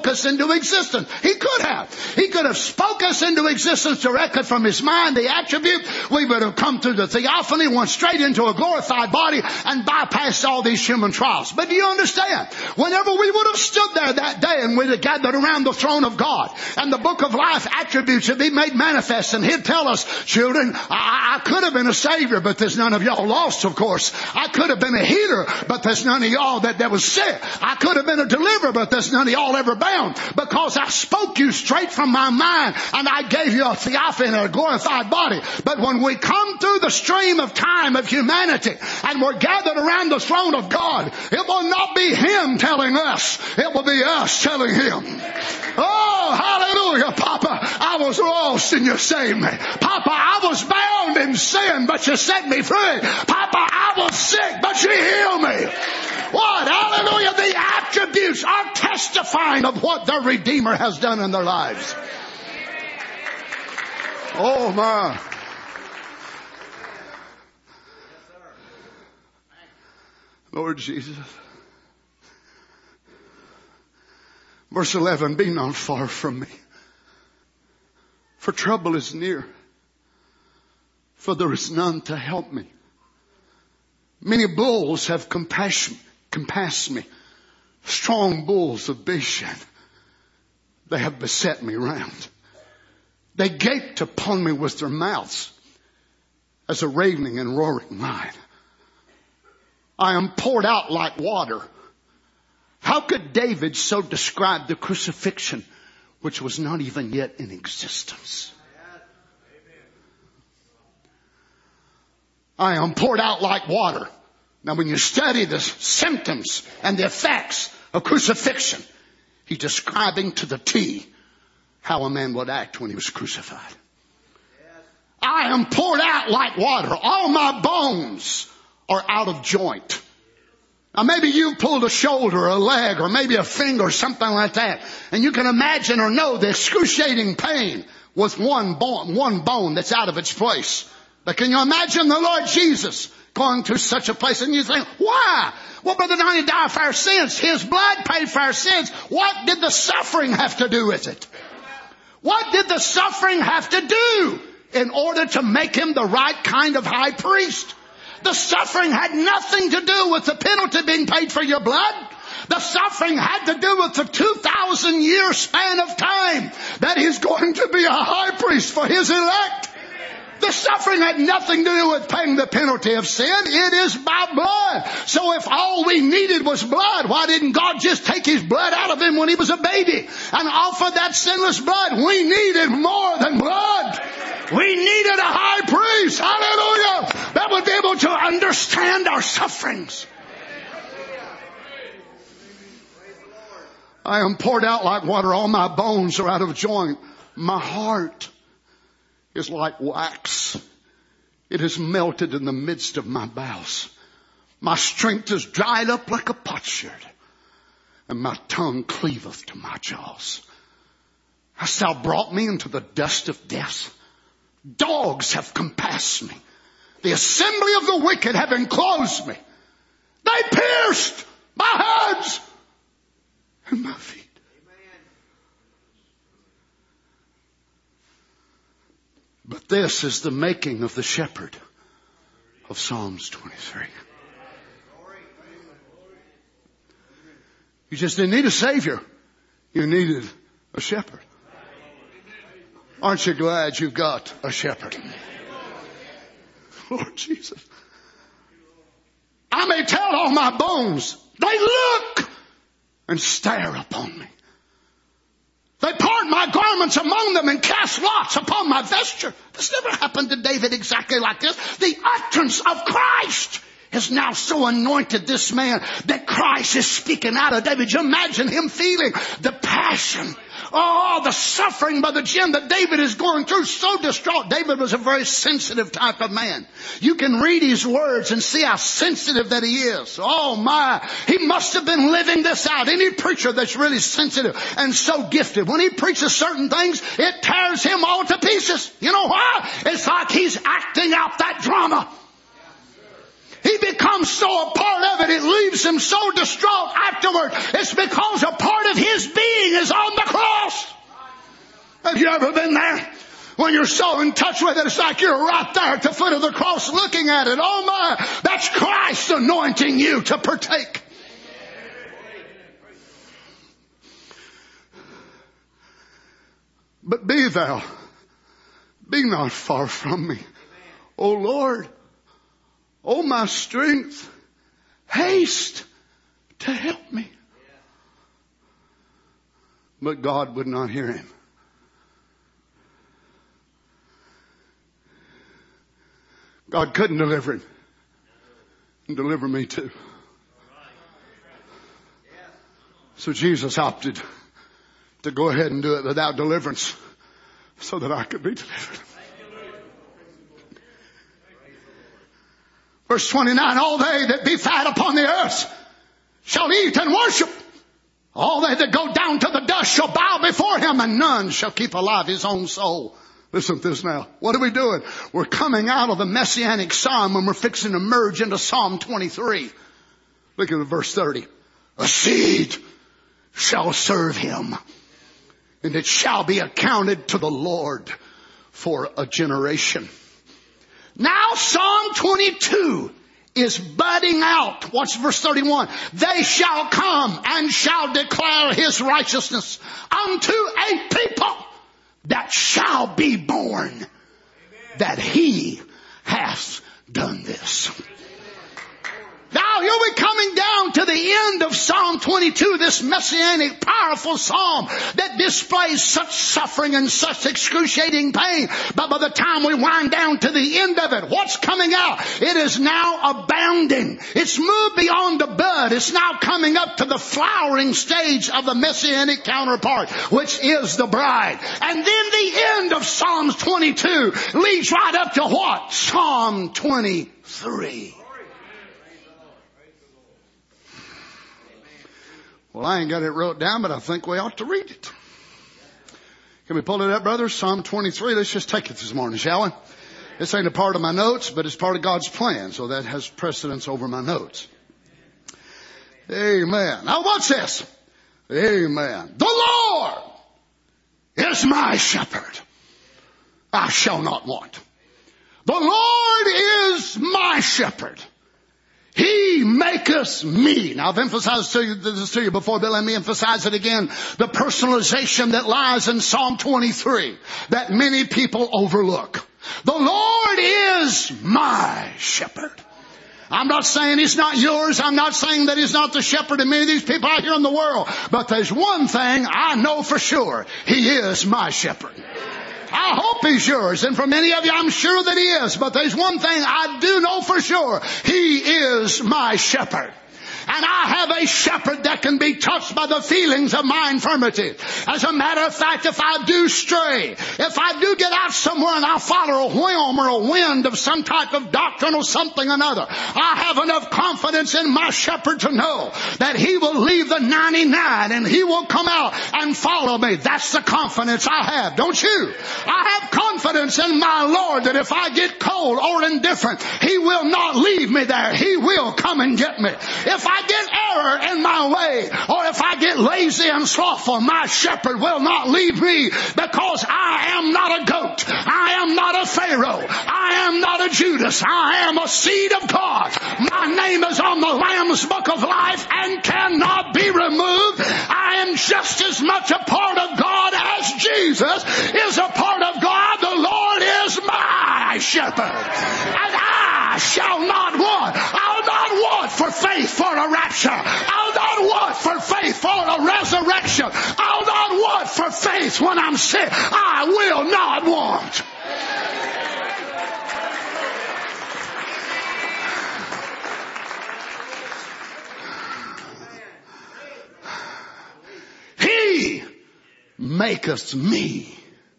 into existence. He could have. He could have spoke us into existence directly from His mind, the attribute. We would have come through the theophany, went straight into a glorified body, and bypassed all these human trials. But do you understand? Whenever we would have stood there that day and we'd have gathered around the throne of God, and the book of life attributes would be made manifest, and He'd tell us, children, I could have been a Savior, but there's none of y'all lost, of course. I could have been a healer, but there's none of y'all that was sick. I could have been a deliverer, but there's none of y'all ever bound, because I spoke you straight from my mind, and I gave you a theophany and a glorified body. But when we come through the stream of time of humanity, and we're gathered around the throne of God, it will not be Him telling us. It will be us telling Him. Oh, hallelujah, Papa, I was lost and you saved me. Papa, I was bound in sin, but you set me free. Papa, I was sick, but you healed me. What? Hallelujah. The attributes are testifying of what their Redeemer has done in their lives. Oh, my. Lord Jesus. Verse 11, be not far from me, for trouble is near, for there is none to help me. Many bulls have compassed me, strong bulls of Bashan. They have beset me round. They gaped upon me with their mouths as a raving and roaring lion. I am poured out like water. How could David so describe the crucifixion, which was not even yet in existence? I am poured out like water. Now when you study the symptoms and the effects of crucifixion, he's describing to the T how a man would act when he was crucified. I am poured out like water. All my bones are out of joint. Now maybe you pulled a shoulder or a leg or maybe a finger or something like that, and you can imagine or know the excruciating pain with one bone that's out of its place. But can you imagine the Lord Jesus going through such a place? And you think, why? Well, Brother Donnie died for our sins. His blood paid for our sins. What did the suffering have to do with it? What did the suffering have to do in order to make Him the right kind of high priest? The suffering had nothing to do with the penalty being paid for your blood. The suffering had to do with the 2,000-year span of time that He's going to be a high priest for His elect. The suffering had nothing to do with paying the penalty of sin. It is by blood. So if all we needed was blood, why didn't God just take His blood out of Him when He was a baby and offer that sinless blood? We needed more than blood. We needed a high priest, hallelujah, that would be able to understand our sufferings. I am poured out like water. All my bones are out of joint. My heart is like wax. It is melted in the midst of my bowels. My strength is dried up like a potsherd, and my tongue cleaveth to my jaws. Hast thou brought me into the dust of death? Dogs have compassed me. The assembly of the wicked have enclosed me. They pierced my hands and my feet. But this is the making of the shepherd of Psalms 23. You just didn't need a savior. You needed a shepherd. Aren't you glad you've got a shepherd? Lord Jesus. I may tell all my bones, they look and stare upon me. They part my garments among them and cast lots upon my vesture. This never happened to David exactly like this. The utterance of Christ has now so anointed this man that Christ is speaking out of David. You imagine him feeling the passion. Oh, the suffering, Brother Jim, that David is going through. So distraught. David was a very sensitive type of man. You can read his words and see how sensitive that he is. Oh my, he must have been living this out. Any preacher that's really sensitive and so gifted, when he preaches certain things, it tears him all to pieces. You know why? It's like he's acting out that drama. He becomes so a part of it, it leaves him so distraught afterward. It's because a part of his being is on the cross. Have you ever been there? When you're so in touch with it, it's like you're right there at the foot of the cross looking at it. Oh my, that's Christ anointing you to partake. But be not far from me, O Lord. O my strength, haste to help me. But God would not hear him. God couldn't deliver him. And deliver me too. So Jesus opted to go ahead and do it without deliverance so that I could be delivered. Verse 29, all they that be fat upon the earth shall eat and worship. All they that go down to the dust shall bow before him, and none shall keep alive his own soul. Listen to this now. What are we doing? We're coming out of the Messianic Psalm and we're fixing to merge into Psalm 23. Look at verse 30. A seed shall serve him, and it shall be accounted to the Lord for a generation. Now Psalm 22 is budding out. Watch verse 31. They shall come and shall declare his righteousness unto a people that shall be born, that he hath done this. Now here we're coming down to the end of Psalm 22, this messianic, powerful psalm that displays such suffering and such excruciating pain. But by the time we wind down to the end of it, what's coming out? It is now abounding. It's moved beyond the bud. It's now coming up to the flowering stage of the messianic counterpart, which is the bride. And then the end of Psalms 22 leads right up to what? Psalm 23. Well, I ain't got it wrote down, but I think we ought to read it. Can we pull it up, brothers? Psalm 23. Let's just take it this morning, shall we? This ain't a part of my notes, but it's part of God's plan, so that has precedence over my notes. Amen. Now watch this. Amen. The Lord is my shepherd. I shall not want. The Lord is my shepherd. He maketh me. Now I've emphasized this to you before, but let me emphasize it again. The personalization that lies in Psalm 23 that many people overlook. The Lord is my shepherd. I'm not saying he's not yours. I'm not saying that he's not the shepherd of many of these people out here in the world. But there's one thing I know for sure. He is my shepherd. I hope he's yours. And for many of you, I'm sure that he is. But there's one thing I do know for sure. He is my shepherd. And I have a shepherd that can be touched by the feelings of my infirmity. As a matter of fact, if I do stray, if I do get out somewhere and I follow a whim or a wind of some type of doctrine or something or another, I have enough confidence in my shepherd to know that he will leave the 99 and he will come out and follow me. That's the confidence I have, don't you? I have confidence in my Lord that if I get cold or indifferent, he will not leave me there. He will come and get me. If I get error in my way, or if I get lazy and slothful, my shepherd will not leave me, because I am not a goat. I am not a Pharaoh. I am not a Judas. I am a seed of God. My name is on the Lamb's Book of Life and cannot be removed. I am just as much a part of God as Jesus is a part of God. The Lord is my shepherd, and I shall not want. I'll not want for faith for a rapture. I'll not want for faith for a resurrection. I'll not want for faith when I'm sick. I will not want. He maketh me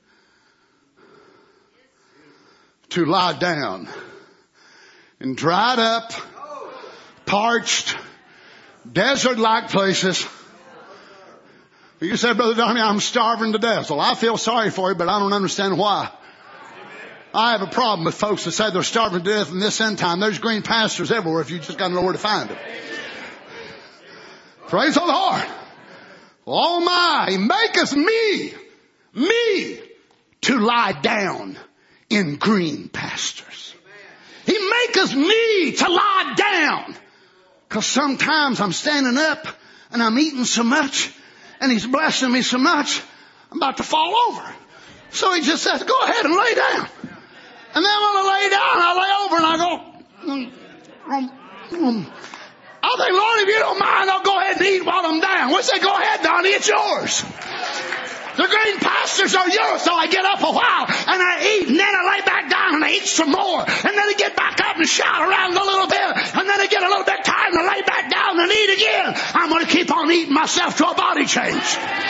to lie down in dried up, parched, desert-like places. You said, Brother Donnie, I'm starving to death. Well, I feel sorry for you, but I don't understand why. I have a problem with folks that say they're starving to death in this end time. There's green pastures everywhere if you just got to know where to find them. Praise the Lord. Oh my, He maketh me to lie down in green pastures. He maketh me to lie down. Because sometimes I'm standing up and I'm eating so much and He's blessing me so much, I'm about to fall over. So He just says, go ahead and lay down. And then when I lay down, I lay over and I go, I think, Lord, if you don't mind, I'll go ahead and eat while I'm down. We say, go ahead, Donnie, it's yours. The green pastures are yours. So I get up a while and I eat, and then I lay back down and I eat some more. And then I get back up and shout around a little bit. And then I get a little bit tired and I lay back down and eat again. I'm going to keep on eating myself to a body change.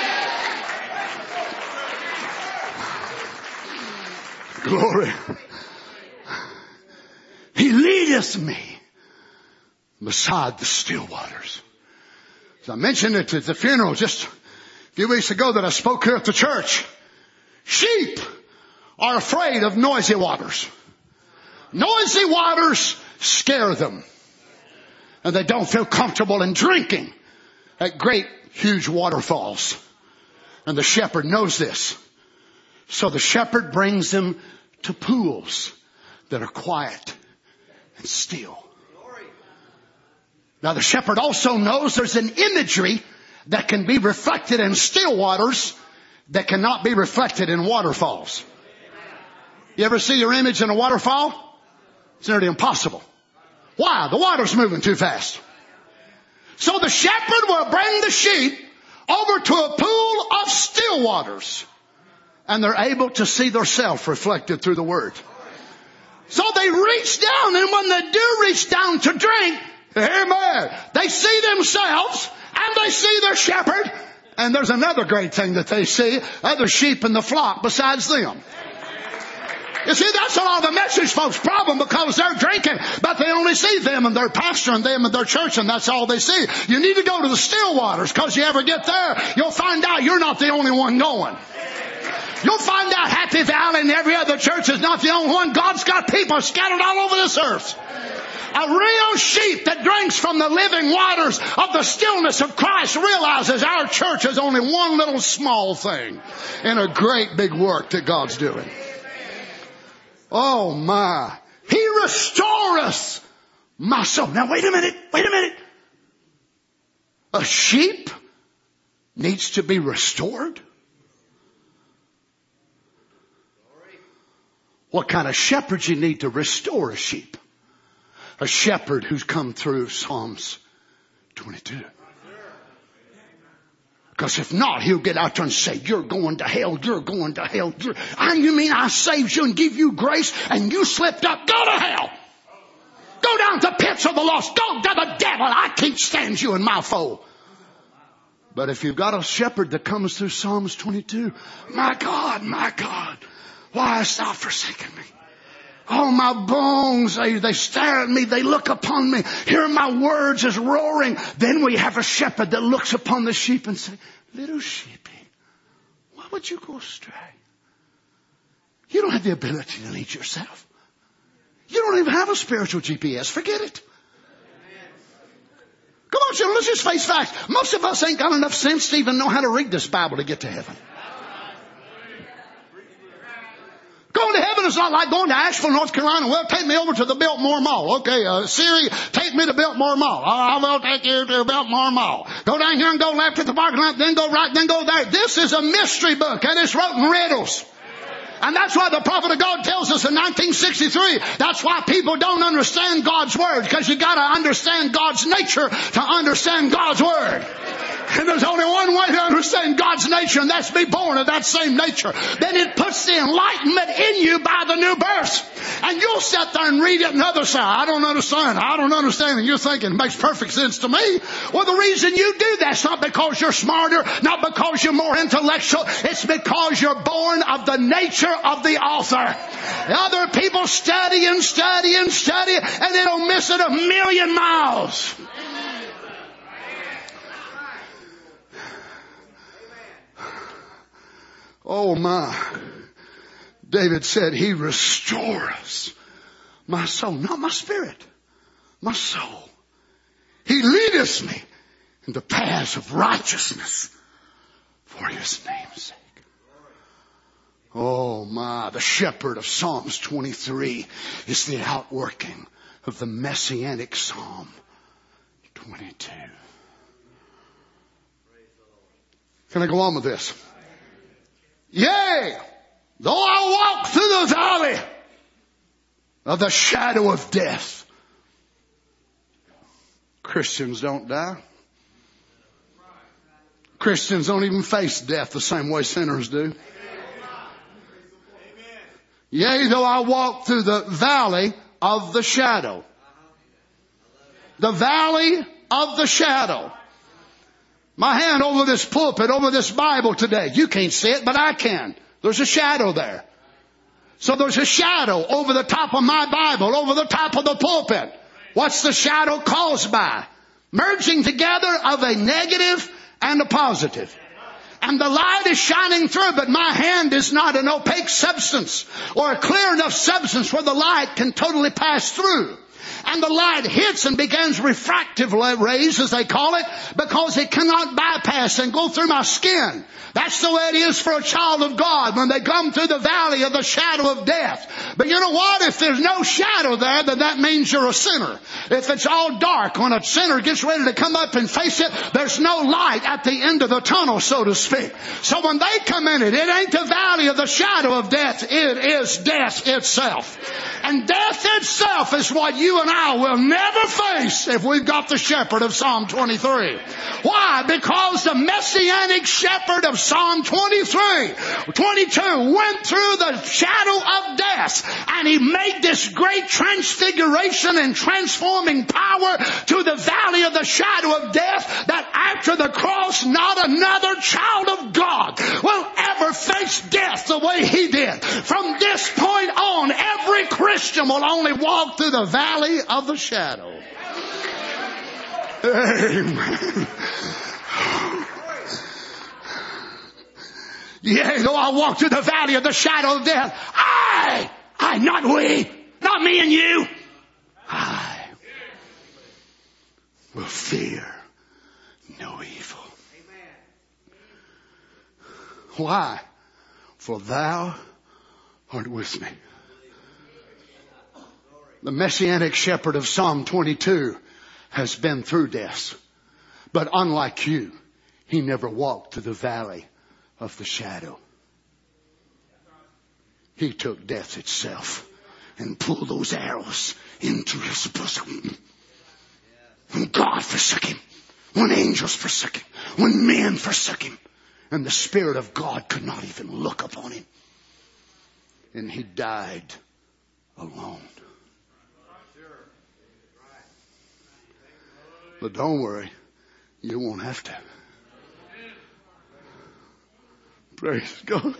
Glory. He leadeth me beside the still waters. So I mentioned it at the funeral just a few weeks ago that I spoke here at the church. Sheep are afraid of noisy waters. Noisy waters scare them. And they don't feel comfortable in drinking at great, huge waterfalls. And the shepherd knows this. So the shepherd brings them to pools that are quiet and still. Now the shepherd also knows there's an imagery that can be reflected in still waters that cannot be reflected in waterfalls. You ever see your image in a waterfall? It's nearly impossible. Why? The water's moving too fast. So the shepherd will bring the sheep over to a pool of still waters. And they're able to see themselves reflected through the Word. So they reach down, and when they do reach down to drink, amen, they see themselves, and they see their shepherd, and there's another great thing that they see, other sheep in the flock besides them. You see, that's a lot of the message folks' problem, because they're drinking, but they only see them and their pastor and them and their church, and that's all they see. You need to go to the still waters, because you ever get there, you'll find out you're not the only one going. You'll find out Happy Valley and every other church is not the only one. God's got people scattered all over this earth. A real sheep that drinks from the living waters of the stillness of Christ realizes our church is only one little small thing in a great big work that God's doing. Oh my. He restoreth my soul. Now wait a minute. A sheep needs to be restored? What kind of shepherd you need to restore a sheep? A shepherd who's come through Psalms 22. Because if not, he'll get out there and say, you're going to hell, you're going to hell. You mean I saved you and give you grace and you slipped up? Go to hell. Go down to pits of the lost. Go to the devil. I can't stand you in my fold. But if you've got a shepherd that comes through Psalms 22, my God, why hast thou forsaken me? Oh, my bones, they stare at me, they look upon me, hear my words as roaring. Then we have a shepherd that looks upon the sheep and says, little sheepy, why would you go astray? You don't have the ability to lead yourself. You don't even have a spiritual GPS. Forget it. Come on, children, let's just face facts. Most of us ain't got enough sense to even know how to read this Bible to get to heaven. Going to heaven is not like going to Asheville, North Carolina. Well, take me over to the Biltmore Mall. Okay, Siri, take me to Biltmore Mall. I will take you to Biltmore Mall. Go down here and go left at the parking lot, then go right, then go there. This is a mystery book, and it's wrote in riddles. And that's why the prophet of God tells us in 1963, that's why people don't understand God's Word, because you got to understand God's nature to understand God's Word. And there's only one way to understand God's nature, and that's be born of that same nature. Then it puts the enlightenment in you by the new birth. And you'll sit there and read it and others say, I don't understand. And you're thinking, it makes perfect sense to me. Well, the reason you do that's not because you're smarter, not because you're more intellectual. It's because you're born of the nature of the author. Other people study, and they don't miss it a million miles. Oh my. David said, he restores my soul, not my spirit, my soul. He leadeth me in the paths of righteousness for His name's sake. Oh my, the shepherd of Psalms 23 is the outworking of the messianic Psalm 22. Can I go on with this? Yea, though I walk through the valley of the shadow of death. Christians don't die. Christians don't even face death the same way sinners do. Yea, though I walk through the valley of the shadow. The valley of the shadow. My hand over this pulpit, over this Bible today. You can't see it, but I can. There's a shadow there. So there's a shadow over the top of my Bible, over the top of the pulpit. What's the shadow caused by? Merging together of a negative and a positive. And the light is shining through, but my hand is not an opaque substance or a clear enough substance where the light can totally pass through. And the light hits and begins refractive rays, as they call it, because it cannot bypass and go through my skin. That's the way it is for a child of God when they come through the valley of the shadow of death. But you know what? If there's no shadow there, then that means you're a sinner. If it's all dark, when a sinner gets ready to come up and face it, there's no light at the end of the tunnel, so to speak. So when they come in it ain't the valley of the shadow of death. It is death itself. And death itself is what you and I will never face if we've got the shepherd of Psalm 23. Why? Because the messianic shepherd of Psalm 22 went through the shadow of death, and he made this great transfiguration and transforming power to the valley of the shadow of death, that after the cross not another child of God will ever face death the way he did. From this point on, every Christian will only walk through the valley of the shadow. Amen. Yea, though I walk through the valley of the shadow of death, I, not we, not me and you, I will fear no evil. Why? For thou art with me. The messianic shepherd of Psalm 22 has been through death. But unlike you, he never walked through the valley of the shadow. He took death itself and pulled those arrows into his bosom. When God forsook him, when angels forsook him, when men forsook him, and the Spirit of God could not even look upon him. And he died alone. But don't worry, you won't have to. Praise God.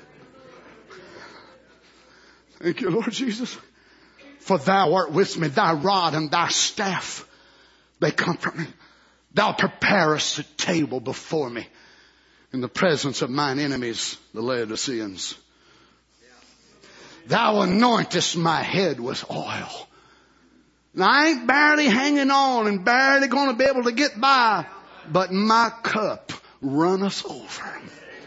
Thank you, Lord Jesus. For thou art with me, thy rod and thy staff, they comfort me. Thou preparest a table before me in the presence of mine enemies, the Laodiceans. Thou anointest my head with oil. Now I ain't barely hanging on and barely going to be able to get by, but my cup runneth over.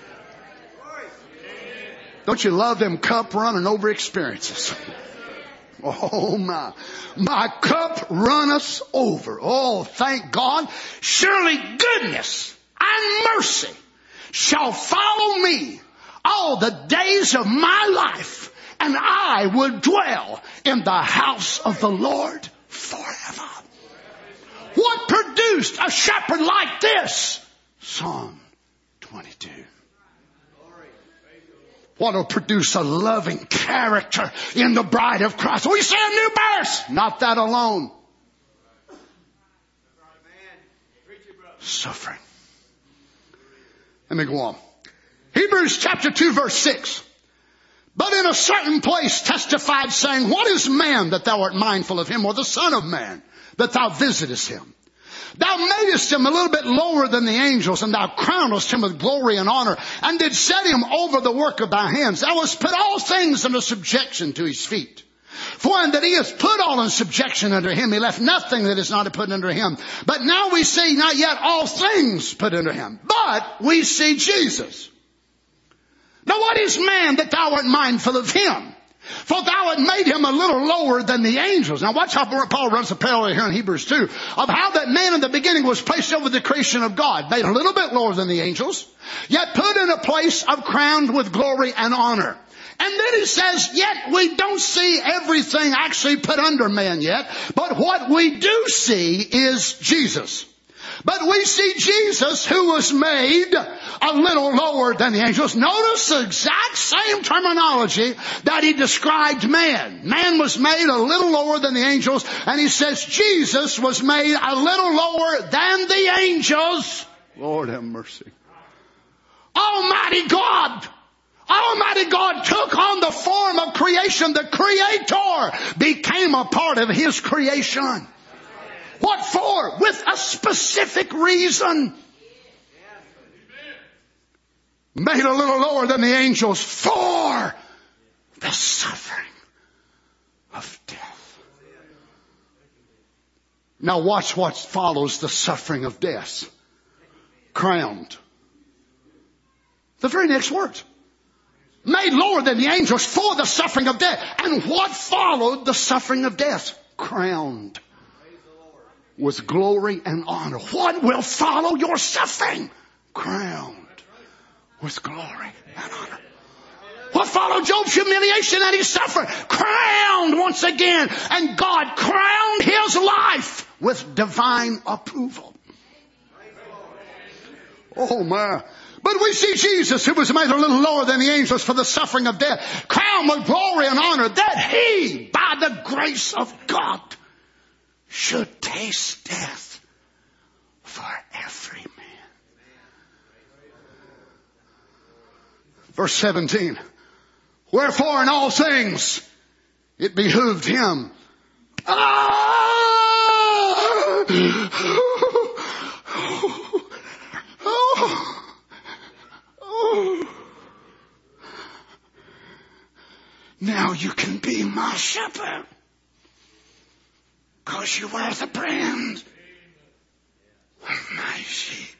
Don't you love them cup running over experiences? Oh my. My cup runneth over. Oh, thank God. Surely goodness and mercy shall follow me all the days of my life, and I will dwell in the house of the Lord forever. What produced a shepherd like this? Psalm 22. What will produce a loving character in the bride of Christ? We say a new birth. Not that alone. Suffering. Let me go on. Hebrews chapter 2 verse 6. But in a certain place testified, saying, what is man that thou art mindful of him, or the son of man that thou visitest him? Thou madest him a little bit lower than the angels, and thou crownest him with glory and honor, and did set him over the work of thy hands. Thou hast put all things under subjection to his feet. For in that he has put all in subjection under him, he left nothing that is not put under him. But now we see not yet all things put under him. But But we see Jesus. Now what is man that thou art mindful of him? For thou hast made him a little lower than the angels. Now watch how Paul runs a parallel here in Hebrews 2 of how that man in the beginning was placed over the creation of God, made a little bit lower than the angels, yet put in a place of crowned with glory and honor. And then he says, yet we don't see everything actually put under man yet, but what we do see is Jesus. But we see Jesus who was made a little lower than the angels. Notice the exact same terminology that he described man. Man was made a little lower than the angels, and he says Jesus was made a little lower than the angels. Lord have mercy. Almighty God took on the form of creation. The Creator became a part of His creation. What for? With a specific reason. Made a little lower than the angels for the suffering of death. Now watch what follows the suffering of death. Crowned. The very next words. Made lower than the angels for the suffering of death. And what followed the suffering of death? Crowned with glory and honor. What will follow your suffering? Crowned with glory and honor. What followed Job's humiliation and his suffering? Crowned once again. And God crowned his life with divine approval. Oh my. But we see Jesus, who was made a little lower than the angels for the suffering of death, crowned with glory and honor, that he, by the grace of God, should taste death for every man. Verse 17. Wherefore in all things it behooved him. Now you can be my shepherd. Because you are the brand of my sheep.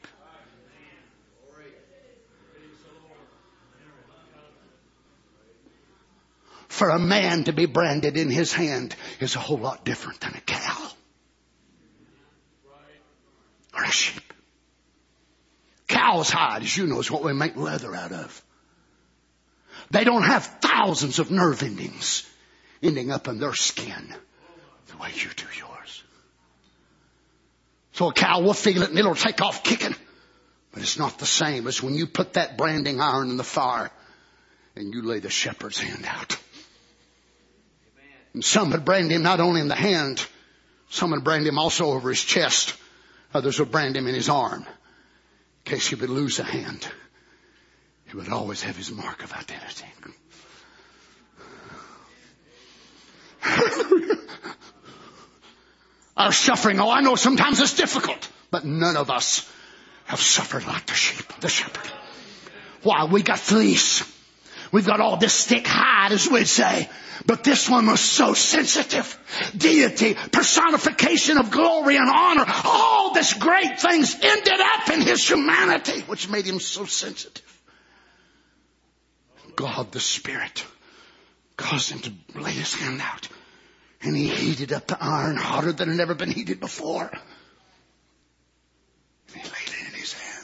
For a man to be branded in his hand is a whole lot different than a cow. Or a sheep. Cow's hide, as you know, is what we make leather out of. They don't have thousands of nerve endings ending up in their skin the way you do yours. So a cow will feel it and it'll take off kicking. But it's not the same as when you put that branding iron in the fire and you lay the shepherd's hand out. And some would brand him not only in the hand, some would brand him also over his chest. Others would brand him in his arm. In case he would lose a hand, he would always have his mark of identity. Our suffering, I know sometimes it's difficult, but none of us have suffered like the shepherd. Why? We got fleece. We've got all this thick hide, as we'd say. But this one was so sensitive. Deity, personification of glory and honor. All these great things ended up in his humanity, which made him so sensitive. God the Spirit caused him to lay his hand out. And he heated up the iron hotter than it had ever been heated before. And he laid it in his hand.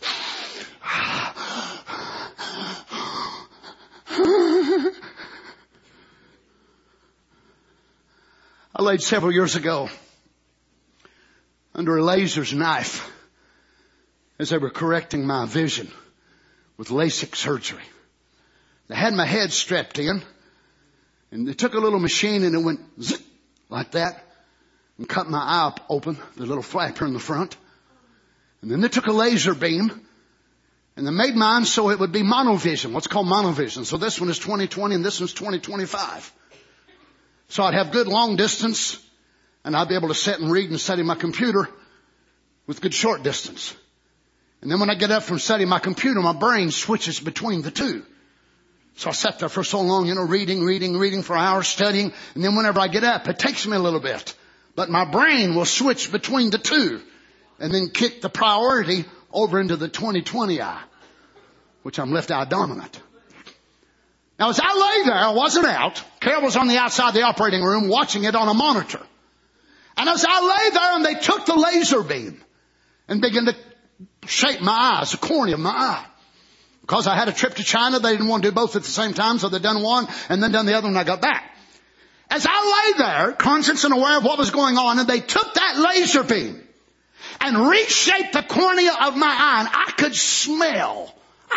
I laid several years ago under a laser's knife as they were correcting my vision with LASIK surgery. They had my head strapped in, and they took a little machine and it went zip like that and cut my eye up open, the little flapper in the front. And then they took a laser beam and they made mine so it would be monovision, what's called monovision. So this one is 20/20 and this one's 20/25. So I'd have good long distance and I'd be able to sit and read and study my computer with good short distance. And then when I get up from studying my computer, my brain switches between the two. So I sat there for so long, reading for hours, studying. And then whenever I get up, it takes me a little bit. But my brain will switch between the two and then kick the priority over into the 20/20 eye, which I'm left eye dominant. Now as I lay there, I wasn't out. Carol was on the outside of the operating room watching it on a monitor. And as I lay there and they took the laser beam and began to shape my eyes, the cornea of my eye. Because I had a trip to China, they didn't want to do both at the same time, so they done one and then done the other when I got back. As I lay there, conscious and aware of what was going on, and they took that laser beam and reshaped the cornea of my eye, and I could smell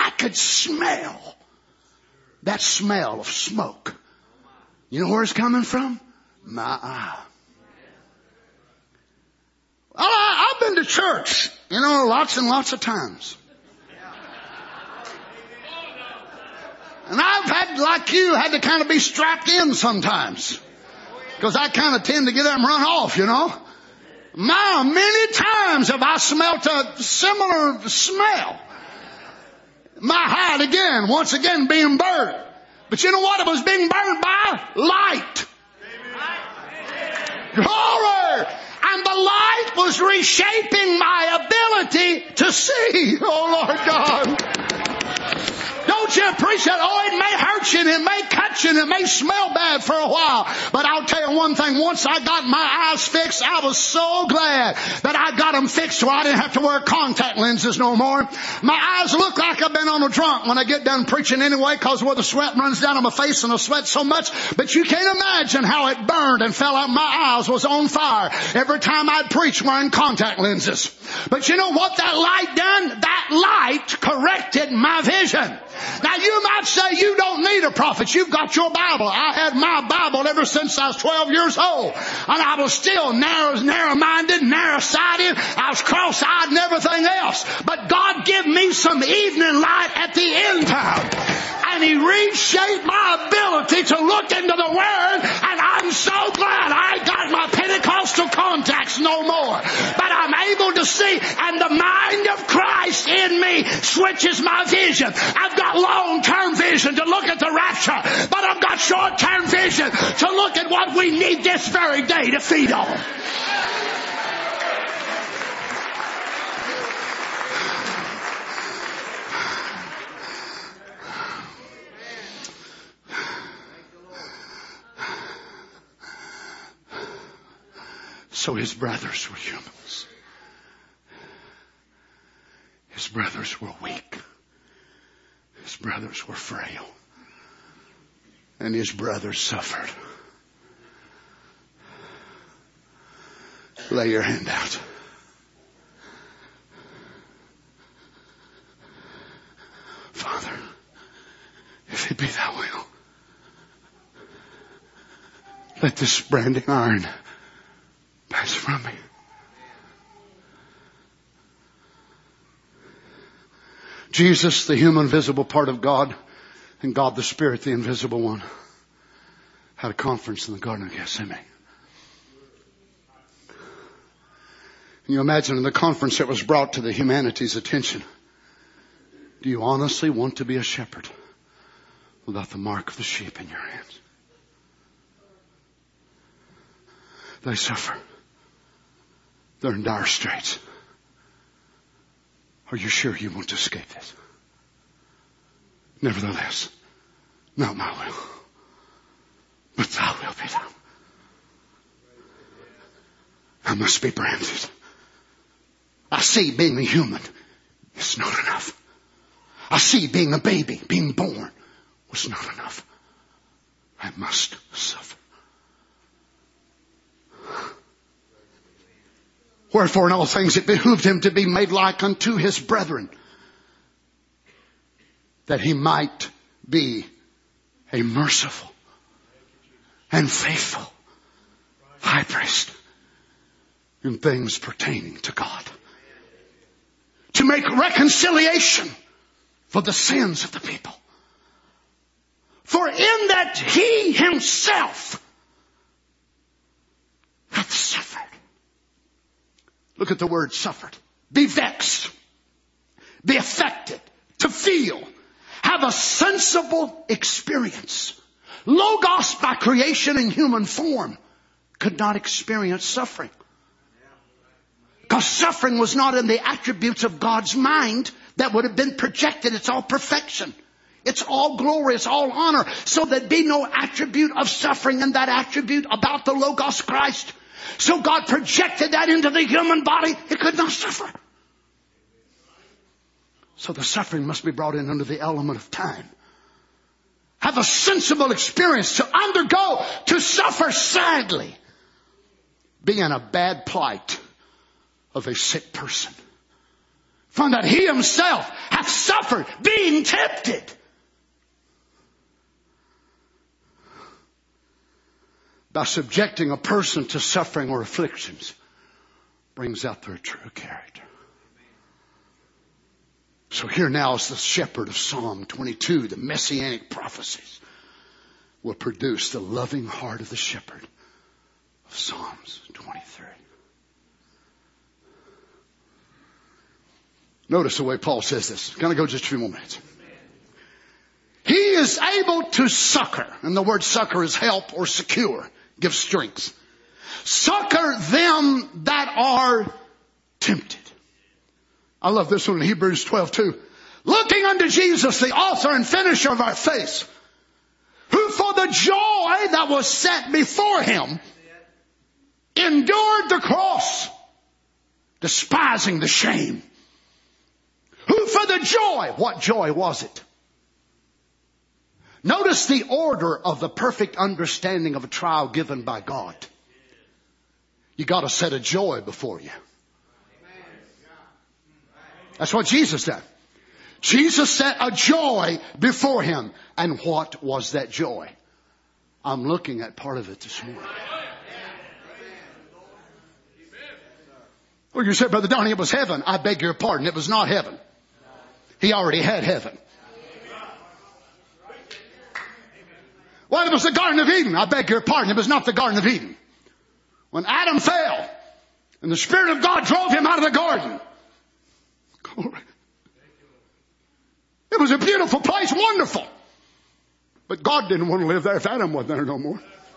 that smell of smoke. You know where it's coming from? My eye. Well, I've been to church, lots and lots of times. And I've had, like you, had to kind of be strapped in sometimes. Because I kind of tend to get up and run off, Many times have I smelt a similar smell. My hide again, once again being burned. But you know what it was being burned by? Light. Glory! And the light was reshaping my ability to see. Oh, Lord God. Don't you appreciate it? Oh, it may hurt you and it may cut you and it may smell bad for a while. But I'll tell you one thing. Once I got my eyes fixed, I was so glad that I got them fixed so I didn't have to wear contact lenses no more. My eyes look like I've been on a drunk when I get done preaching anyway, because where the sweat runs down on my face and I sweat so much. But you can't imagine how it burned and felt like my eyes was on fire every time I'd preach wearing contact lenses. But you know what that light done? That light corrected my vision. Now you might say you don't need a prophet. You've got your Bible. I had my Bible ever since I was 12 years old. And I was still narrow-minded, narrow-sighted. I was cross-eyed and everything else. But God gave me some evening light at the end time. And He reshaped my ability to look into the Word. And I'm so glad I ain't got my Pentecostal contacts no more. But I'm able to see. And the mind of Christ in me switches my vision. I've got long-term vision to look at the rapture, but I've got short-term vision to look at what we need this very day to feed on. So his brothers were humans. His brothers were weak. His brothers were frail. And his brothers suffered. Lay your hand out. Father, if it be thy will, let this branding iron pass from me. Jesus, the human visible part of God, and God the Spirit, the invisible one, had a conference in the Garden of Gethsemane. Can you imagine in the conference that was brought to the humanity's attention? Do you honestly want to be a shepherd without the mark of the sheep in your hands? They suffer. They're in dire straits. Are you sure you want to escape this? Nevertheless, not my will, but thy will be done. I must be branded. I see being a human is not enough. I see being a baby, being born was not enough. I must suffer. Wherefore in all things it behooved him to be made like unto his brethren, that he might be a merciful and faithful high priest in things pertaining to God, to make reconciliation for the sins of the people. For in that he himself hath suffered. Look at the word suffered. Be vexed. Be affected. To feel. Have a sensible experience. Logos by creation in human form could not experience suffering. Because Because suffering was not in the attributes of God's mind that would have been projected. It's all perfection. It's all glory. It's all honor. So there'd be no attribute of suffering in that attribute about the Logos Christ. So God projected that into the human body. It could not suffer. So the suffering must be brought in under the element of time. Have a sensible experience to undergo, to suffer sadly. Be in a bad plight of a sick person. Find that he himself hath suffered being tempted. By subjecting a person to suffering or afflictions brings out their true character. So here now is the shepherd of Psalm 22. The messianic prophecies will produce the loving heart of the shepherd of Psalms 23. Notice the way Paul says this. Going to go just a few more minutes. He is able to succor. And the word succor is help or secure. Give strength. Succor them that are tempted. I love this one in Hebrews 12:2. Looking unto Jesus, the author and finisher of our faith, who for the joy that was set before him endured the cross, despising the shame. Who for the joy, what joy was it? Notice the order of the perfect understanding of a trial given by God. You got to set a joy before you. That's what Jesus did. Jesus set a joy before him. And what was that joy? I'm looking at part of it this morning. Well, you said, Brother Donnie, it was heaven. I beg your pardon. It was not heaven. He already had heaven. Well, it was the Garden of Eden. I beg your pardon. It was not the Garden of Eden. When Adam fell and the Spirit of God drove him out of the garden. Glory. It was a beautiful place, wonderful. But God didn't want to live there if Adam wasn't there no more.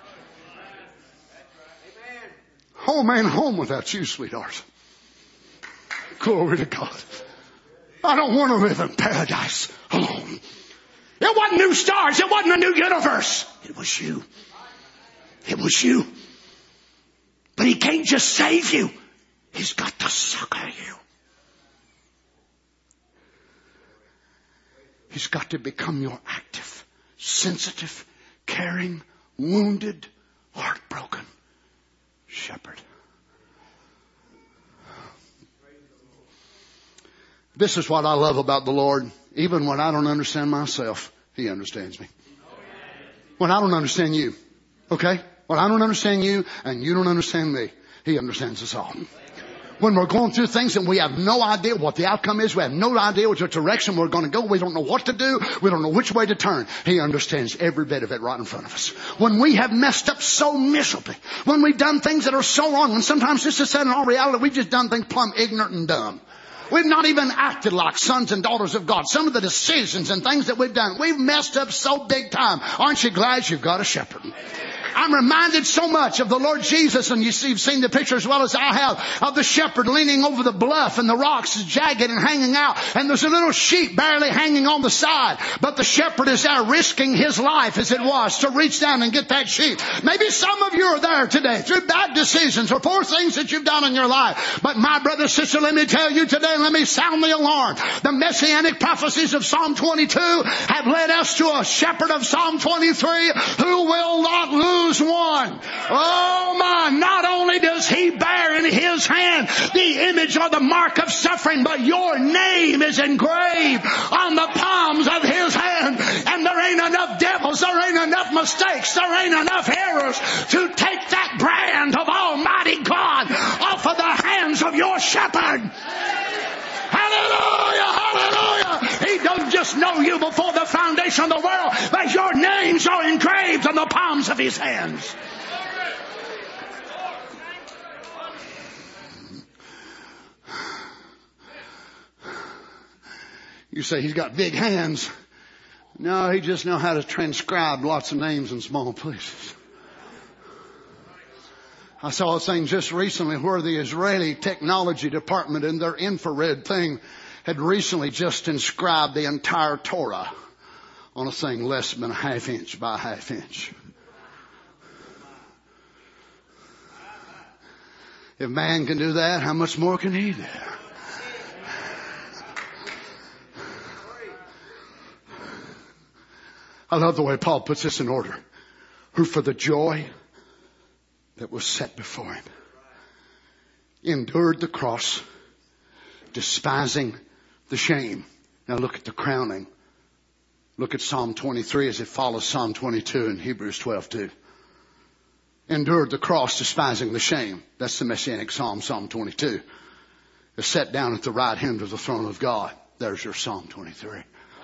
Home ain't home without you, sweetheart. Glory to God. I don't want to live in paradise alone. It wasn't new stars. It wasn't a new universe. It was you. It was you. But he can't just save you. He's got to succor you. He's got to become your active, sensitive, caring, wounded, heartbroken shepherd. This is what I love about the Lord. Even when I don't understand myself, He understands me. When I don't understand you, okay? When I don't understand you and you don't understand me, He understands us all. When we're going through things and we have no idea what the outcome is, we have no idea which direction we're going to go, we don't know what to do, we don't know which way to turn, He understands every bit of it right in front of us. When we have messed up so miserably, when we've done things that are so wrong, and sometimes this is said in all reality, we've just done things plumb ignorant and dumb. We've not even acted like sons and daughters of God. Some of the decisions and things that we've done, we've messed up so big time. Aren't you glad you've got a shepherd? I'm reminded so much of the Lord Jesus, and you've seen the picture as well as I have, of the shepherd leaning over the bluff and the rocks is jagged and hanging out, and there's a little sheep barely hanging on the side, but the shepherd is there risking his life as it was to reach down and get that sheep. Maybe some of you are there today through bad decisions or poor things that you've done in your life, but my brother, sister, let me tell you today, let me sound the alarm. The messianic prophecies of Psalm 22 have led us to a shepherd of Psalm 23 who will not lose one. Oh my, not only does He bear in His hand the image or the mark of suffering, but your name is engraved on the palms of His hand. And there ain't enough devils, there ain't enough mistakes, there ain't enough errors to take that brand of Almighty God off of the hands of your shepherd. Hallelujah, hallelujah. He doesn't just know you before the foundation of the world, but your names are engraved on the palms of His hands. You say He's got big hands. No, He just knows how to transcribe lots of names in small places. I saw a thing just recently where the Israeli technology department in their infrared thing had recently just inscribed the entire Torah on a thing less than a half inch by a half inch. If man can do that, how much more can he do? I love the way Paul puts this in order. Who for the joy that was set before him endured the cross, despising the shame. Now look at the crowning. Look at Psalm 23 as it follows Psalm 22 and Hebrews 12:2. Endured the cross, despising the shame. That's the Messianic Psalm, Psalm 22. Is set down at the right hand of the throne of God. There's your Psalm 23.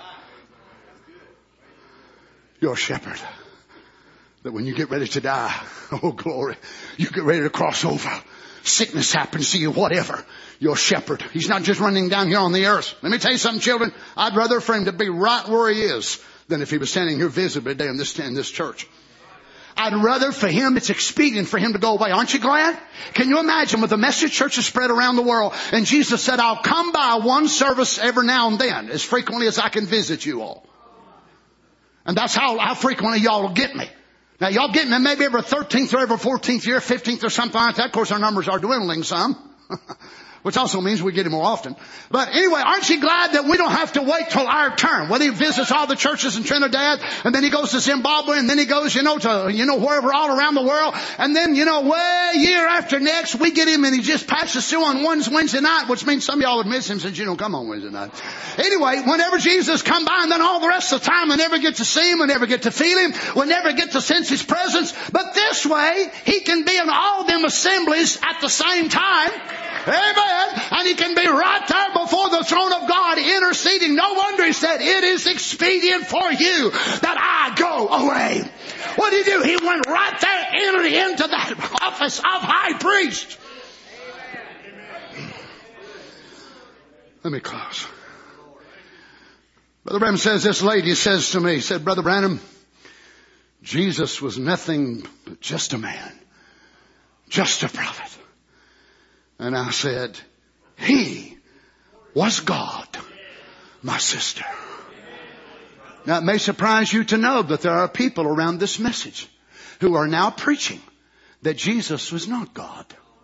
You're a shepherd. That when you get ready to die, oh glory, you get ready to cross over. Sickness happens to you, whatever. You're a shepherd. He's not just running down here on the earth. Let me tell you something, children. I'd rather for him to be right where he is than if he was standing here visibly today in this church. I'd rather for him, it's expedient for him to go away. Aren't you glad? Can you imagine with the message churches spread around the world and Jesus said, I'll come by one service every now and then as frequently as I can visit you all. And that's how frequently y'all will get me. Now y'all get me maybe every 13th or every 14th year, 15th or something like that. Of course our numbers are dwindling some. Which also means we get him more often. But anyway, aren't you glad that we don't have to wait till our turn? Whether he visits all the churches in Trinidad, and then he goes to Zimbabwe, and then he goes, to, wherever all around the world. And then, way year after next, we get him and he just passes through on Wednesday night, which means some of y'all would miss him since you don't come on Wednesday night. Anyway, whenever Jesus come by, and then all the rest of the time we never get to see him, we never get to feel him, we never get to sense his presence. But this way, he can be in all them assemblies at the same time. Amen. And he can be right there before the throne of God interceding. No wonder he said, it is expedient for you that I go away. What did he do? He went right there, entered into that office of high priest. Let me close. Brother Branham says, this lady says to me, said, Brother Branham, Jesus was nothing but just a man, just a prophet. And I said, he was God, my sister. Now it may surprise you to know that there are people around this message who are now preaching that Jesus was not God.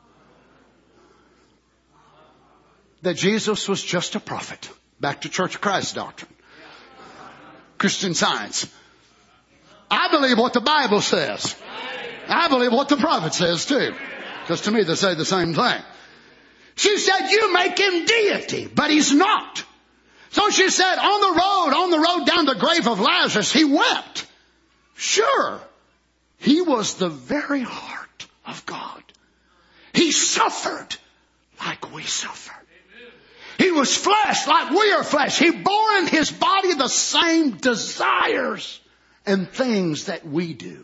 That Jesus was just a prophet. Back to Church of Christ doctrine. Christian Science. I believe what the Bible says. I believe what the prophet says too. Because to me they say the same thing. She said, you make him deity, but he's not. So she said, on the road down the grave of Lazarus, he wept. Sure. He was the very heart of God. He suffered like we suffer. He was flesh like we are flesh. He bore in his body the same desires and things that we do.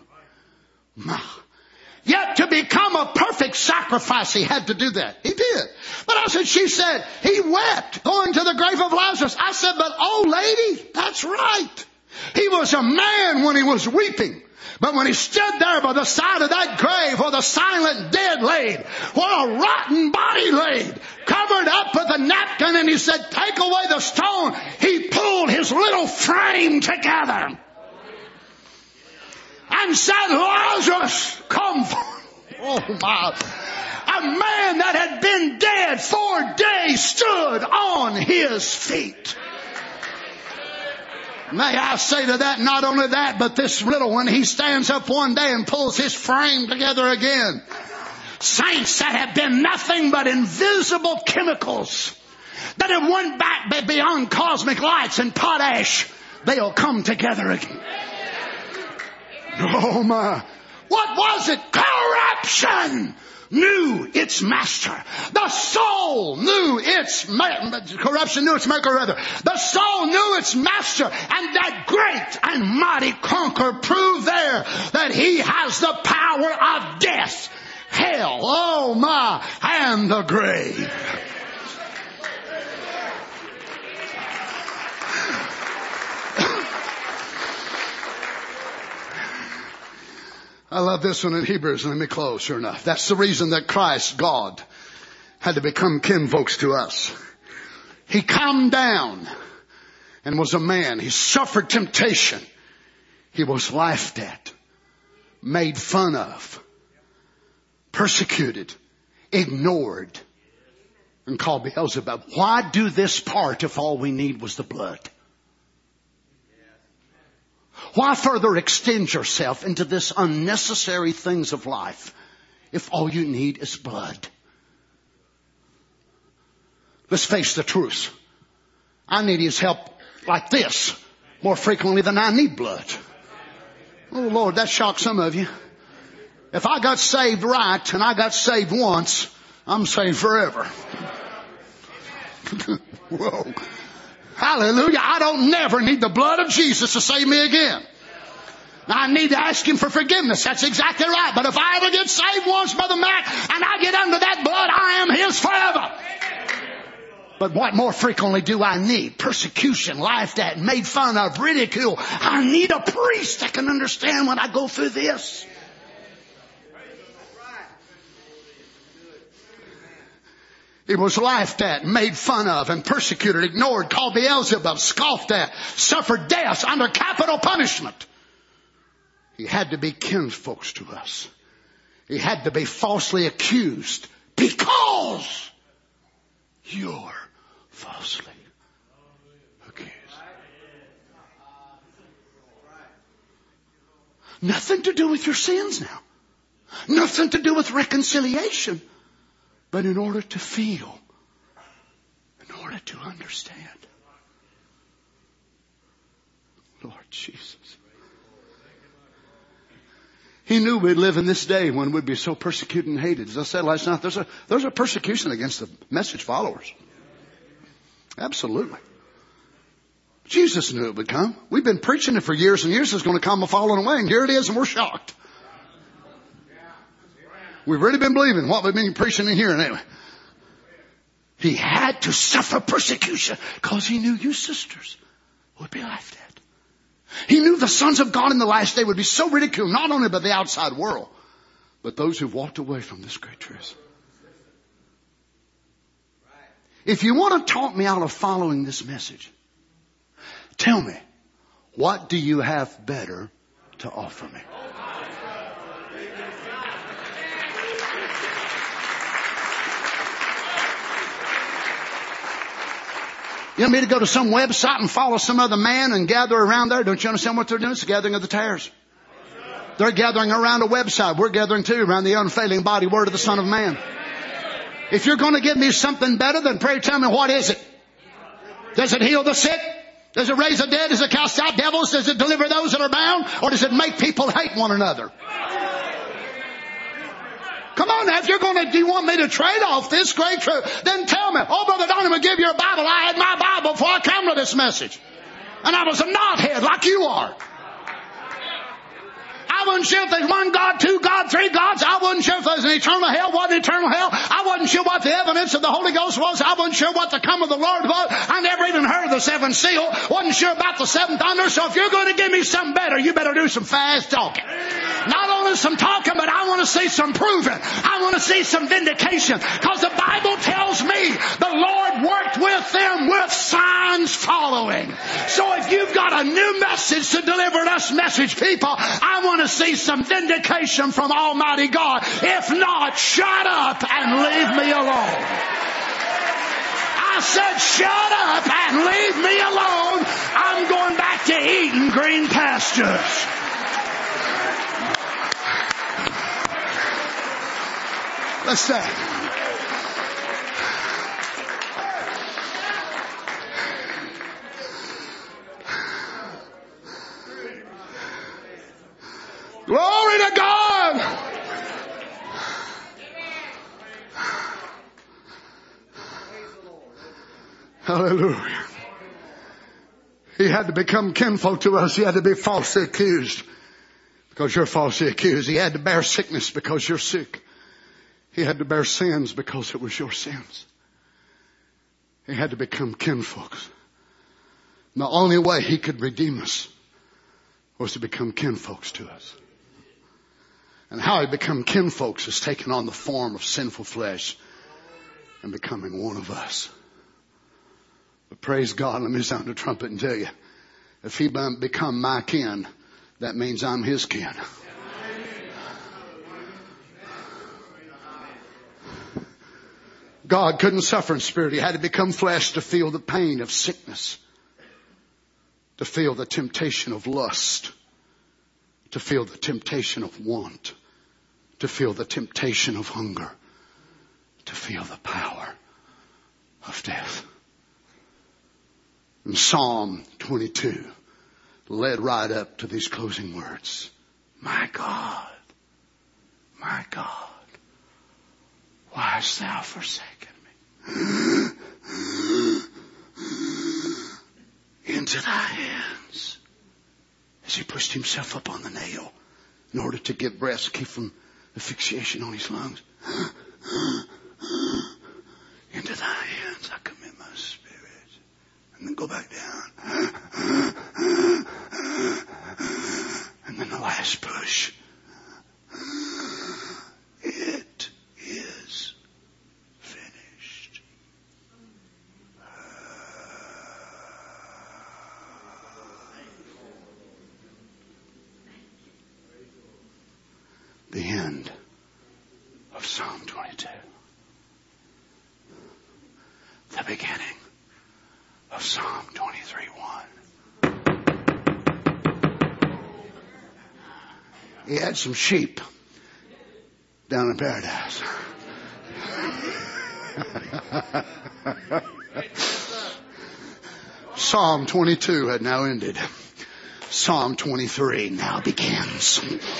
Yet to become a perfect sacrifice, he had to do that. He did. But she said, he wept going to the grave of Lazarus. I said, but oh lady, that's right. He was a man when he was weeping. But when he stood there by the side of that grave where the silent dead laid, where a rotten body laid, covered up with a napkin, and he said, take away the stone, he pulled his little frame together and said, Lazarus, come forth. Oh my. A man that had been dead 4 days stood on his feet. May I say to that, not only that, but this little one, he stands up one day and pulls his frame together again. Saints that have been nothing but invisible chemicals that have went back beyond cosmic lights and potash, they'll come together again. Oh my. What was it? Corruption knew its master. The soul knew its corruption knew its maker rather. The soul knew its master, and that great and mighty conqueror proved there that he has the power of death, hell, oh my, and the grave. I love this one in Hebrews. Let me close, sure enough. That's the reason that Christ, God, had to become kinfolks to us. He calmed down and was a man. He suffered temptation. He was laughed at, made fun of, persecuted, ignored, and called Beelzebub. Why do this part if all we need was the blood? Why further extend yourself into this unnecessary things of life if all you need is blood? Let's face the truth. I need His help like this more frequently than I need blood. Oh Lord, that shocked some of you. If I got saved right and I got saved once, I'm saved forever. Whoa. Hallelujah. I don't never need the blood of Jesus to save me again. Now, I need to ask Him for forgiveness. That's exactly right. But if I ever get saved once, Brother Mac, and I get under that blood, I am His forever. But what more frequently do I need? Persecution, laughed at, made fun of, ridicule. I need a priest that can understand when I go through this. He was laughed at, made fun of, and persecuted, ignored, called Beelzebub, scoffed at, suffered death under capital punishment. He had to be kinsfolks to us. He had to be falsely accused because you're falsely accused. Nothing to do with your sins now. Nothing to do with reconciliation. But in order to feel, in order to understand. Lord Jesus. He knew we'd live in this day when we'd be so persecuted and hated. As I said last night, there's a persecution against the message followers. Absolutely. Jesus knew it would come. We've been preaching it for years and years. It's going to come a falling away. And here it is, and we're shocked. We've really been believing what we've been preaching and hearing anyway. He had to suffer persecution because He knew you sisters would be laughed at. He knew the sons of God in the last day would be so ridiculed, not only by the outside world, but those who've walked away from this great truth. If you want to talk me out of following this message, tell me, what do you have better to offer me? You want me to go to some website and follow some other man and gather around there? Don't you understand what they're doing? It's the gathering of the tares. They're gathering around a website. We're gathering too around the unfailing body word of the Son of Man. If you're going to give me something better, then pray tell me, what is it? Does it heal the sick? Does it raise the dead? Does it cast out devils? Does it deliver those that are bound? Or does it make people hate one another? Come on now, if you're going to, do you want me to trade off this great truth? Then tell me, oh Brother Don, I'm going to give you a Bible. I had my Bible before I came to this message. And I was a knothead like you are. I wasn't sure if there's one God, two gods, three gods. I wasn't sure if there's an eternal hell, wasn't eternal hell. I wasn't sure what the evidence of the Holy Ghost was. I wasn't sure what the come of the Lord was. I never even heard of the seventh seal. Wasn't sure about the seventh thunder. So if you're going to give me something better, you better do some fast talking. Not only some talking, but I want to see some proving. I want to see some vindication. Because the Bible tells me the Lord worked with them with signs following. So if you've got a new message to deliver to us message people, I want to see some vindication from Almighty God. If not, shut up and leave me alone. I said, shut up and leave me alone. I'm going back to eating green pastures. Let's say. Glory to God. Hallelujah. He had to become kinfolk to us. He had to be falsely accused because you're falsely accused. He had to bear sickness because you're sick. He had to bear sins because it was your sins. He had to become kinfolks. The only way He could redeem us was to become kinfolks to us. and how he become kinfolks is taking on the form of sinful flesh and becoming one of us. But praise God, let me sound the trumpet and tell you, if he become my kin, that means I'm his kin. God couldn't suffer in spirit. He had to become flesh to feel the pain of sickness, to feel the temptation of lust, to feel the temptation of want, to feel the temptation of hunger, to feel the power of death. And Psalm 22 led right up to these closing words. My God, why hast thou forsaken me? Into thy hands. As he pushed himself up on the nail in order to get breath, to keep from asphyxiation on his lungs. Into thy hands I commit my spirit. And then go back down. And then the last push. It is finished. The end of Psalm 22. The beginning of Psalm 23:1. He had some sheep down in paradise. Psalm 22 had now ended. Psalm 23 now begins.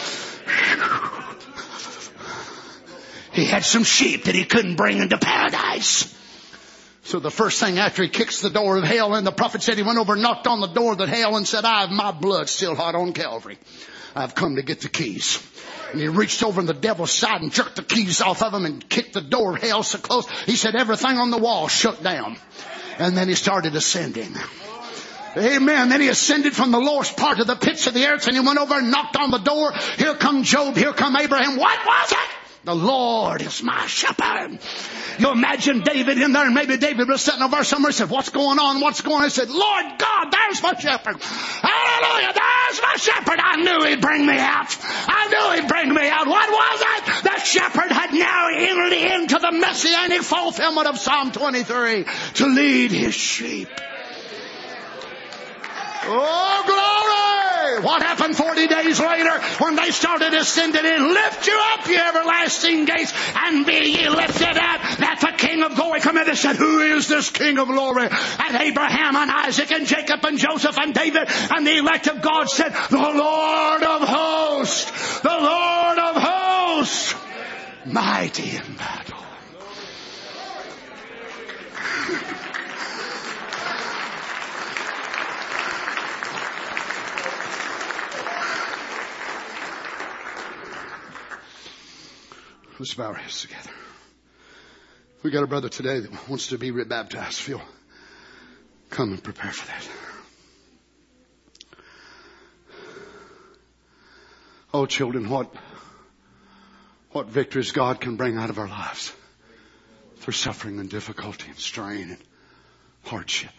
He had some sheep that he couldn't bring into paradise. So the first thing after he kicks the door of hell in, the prophet said he went over and knocked on the door of that hell and said, I have my blood still hot on Calvary. I've come to get the keys. And he reached over on the devil's side and jerked the keys off of him and kicked the door of hell so close. He said everything on the wall shook down. And then he started ascending. Amen. Then he ascended from the lowest part of the pits of the earth and he went over and knocked on the door. Here come Job. Here come Abraham. What was it? The Lord is my shepherd. You imagine David in there, and maybe David was sitting over somewhere and said, what's going on? What's going on? He said, Lord God, there's my shepherd. Hallelujah, there's my shepherd. I knew he'd bring me out. I knew he'd bring me out. What was it? The shepherd had now entered into the messianic fulfillment of Psalm 23 to lead his sheep. Oh, glory! What happened 40 days later when they started ascending in? Lift you up, you everlasting gates, and be ye lifted up, that the King of glory come in. They said, who is this King of glory? And Abraham and Isaac and Jacob and Joseph and David and the elect of God said, the Lord of hosts, the Lord of hosts, mighty in battle. Let's bow our heads together. We got a brother today that wants to be rebaptized. Phil, come and prepare for that. Oh, children, what victories God can bring out of our lives through suffering and difficulty and strain and hardship.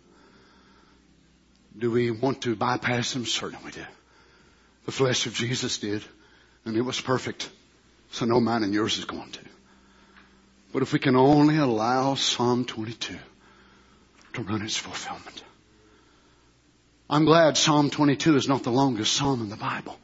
Do we want to bypass them? Certainly we do. The flesh of Jesus did, and it was perfect. So no mine and yours is going to. But if we can only allow Psalm 22 to run its fulfillment. I'm glad Psalm 22 is not the longest psalm in the Bible.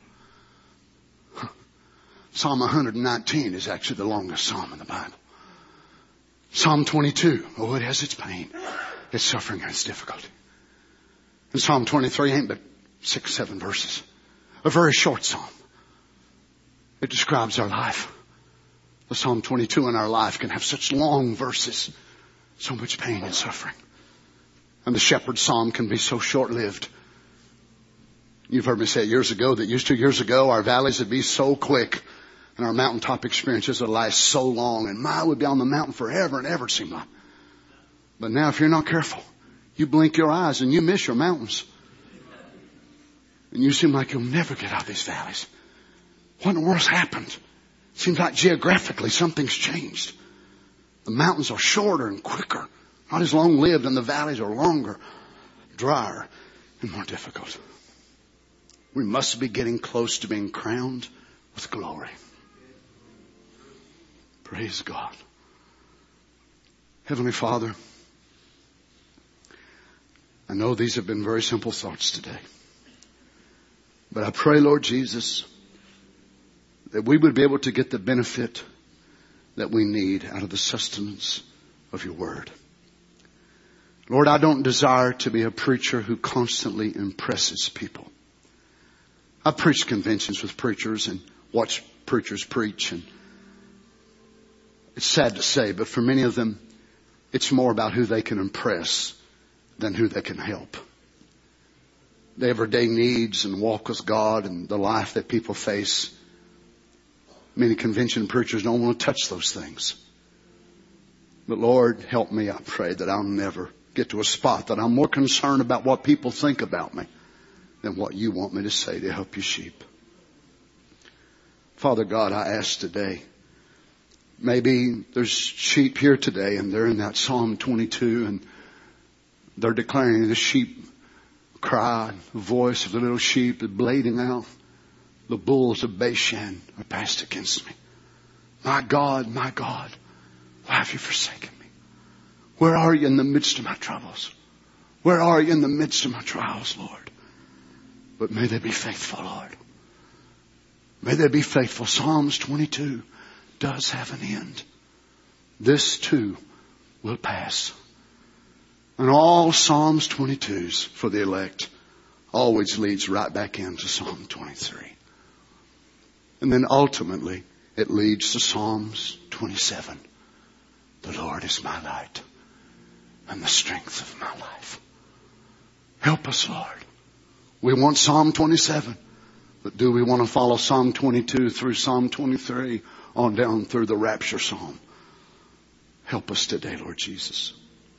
Psalm 119 is actually the longest psalm in the Bible. Psalm 22, oh, it has its pain, its suffering, and its difficulty. And Psalm 23 ain't but 6-7 verses. A very short psalm. It describes our life. The Psalm 22 in our life can have such long verses, so much pain and suffering. And the shepherd's psalm can be so short-lived. You've heard me say it years ago that used to years ago our valleys would be so quick and our mountaintop experiences would last so long, and my would be on the mountain forever and ever, it seemed like. But now if you're not careful, you blink your eyes and you miss your mountains. And you seem like you'll never get out of these valleys. What in the world's happened? Seems like geographically something's changed. The mountains are shorter and quicker, not as long-lived, and the valleys are longer, drier, and more difficult. We must be getting close to being crowned with glory. Praise God. Heavenly Father, I know these have been very simple thoughts today. But I pray, Lord Jesus, that we would be able to get the benefit that we need out of the sustenance of your word. Lord, I don't desire to be a preacher who constantly impresses people. I've preached conventions with preachers and watched preachers preach, and it's sad to say, but for many of them, it's more about who they can impress than who they can help. The everyday needs and walk with God and the life that people face. Many convention preachers don't want to touch those things. But Lord, help me, I pray, that I'll never get to a spot that I'm more concerned about what people think about me than what you want me to say to help your sheep. Father God, I ask today, maybe there's sheep here today and they're in that Psalm 22 and they're declaring the sheep cry, the voice of the little sheep is bleating out. The bulls of Bashan are passed against me. My God, why have you forsaken me? Where are you in the midst of my troubles? Where are you in the midst of my trials, Lord? But may they be faithful, Lord. May they be faithful. Psalms 22 does have an end. This too will pass. And all Psalms 22s for the elect always leads right back into Psalm 23. And then ultimately it leads to Psalms 27. The Lord is my light and the strength of my life. Help us, Lord. We want Psalm 27. But do we want to follow Psalm 22 through Psalm 23 on down through the rapture psalm? Help us today, Lord Jesus.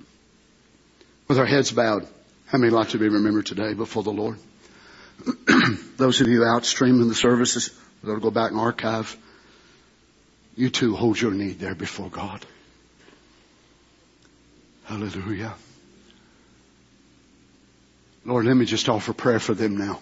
With our heads bowed, how many like to be remembered today before the Lord? Those of you out streaming the services, we're going to go back and archive. You too hold your need there before God. Hallelujah. Lord, let me just offer prayer for them now.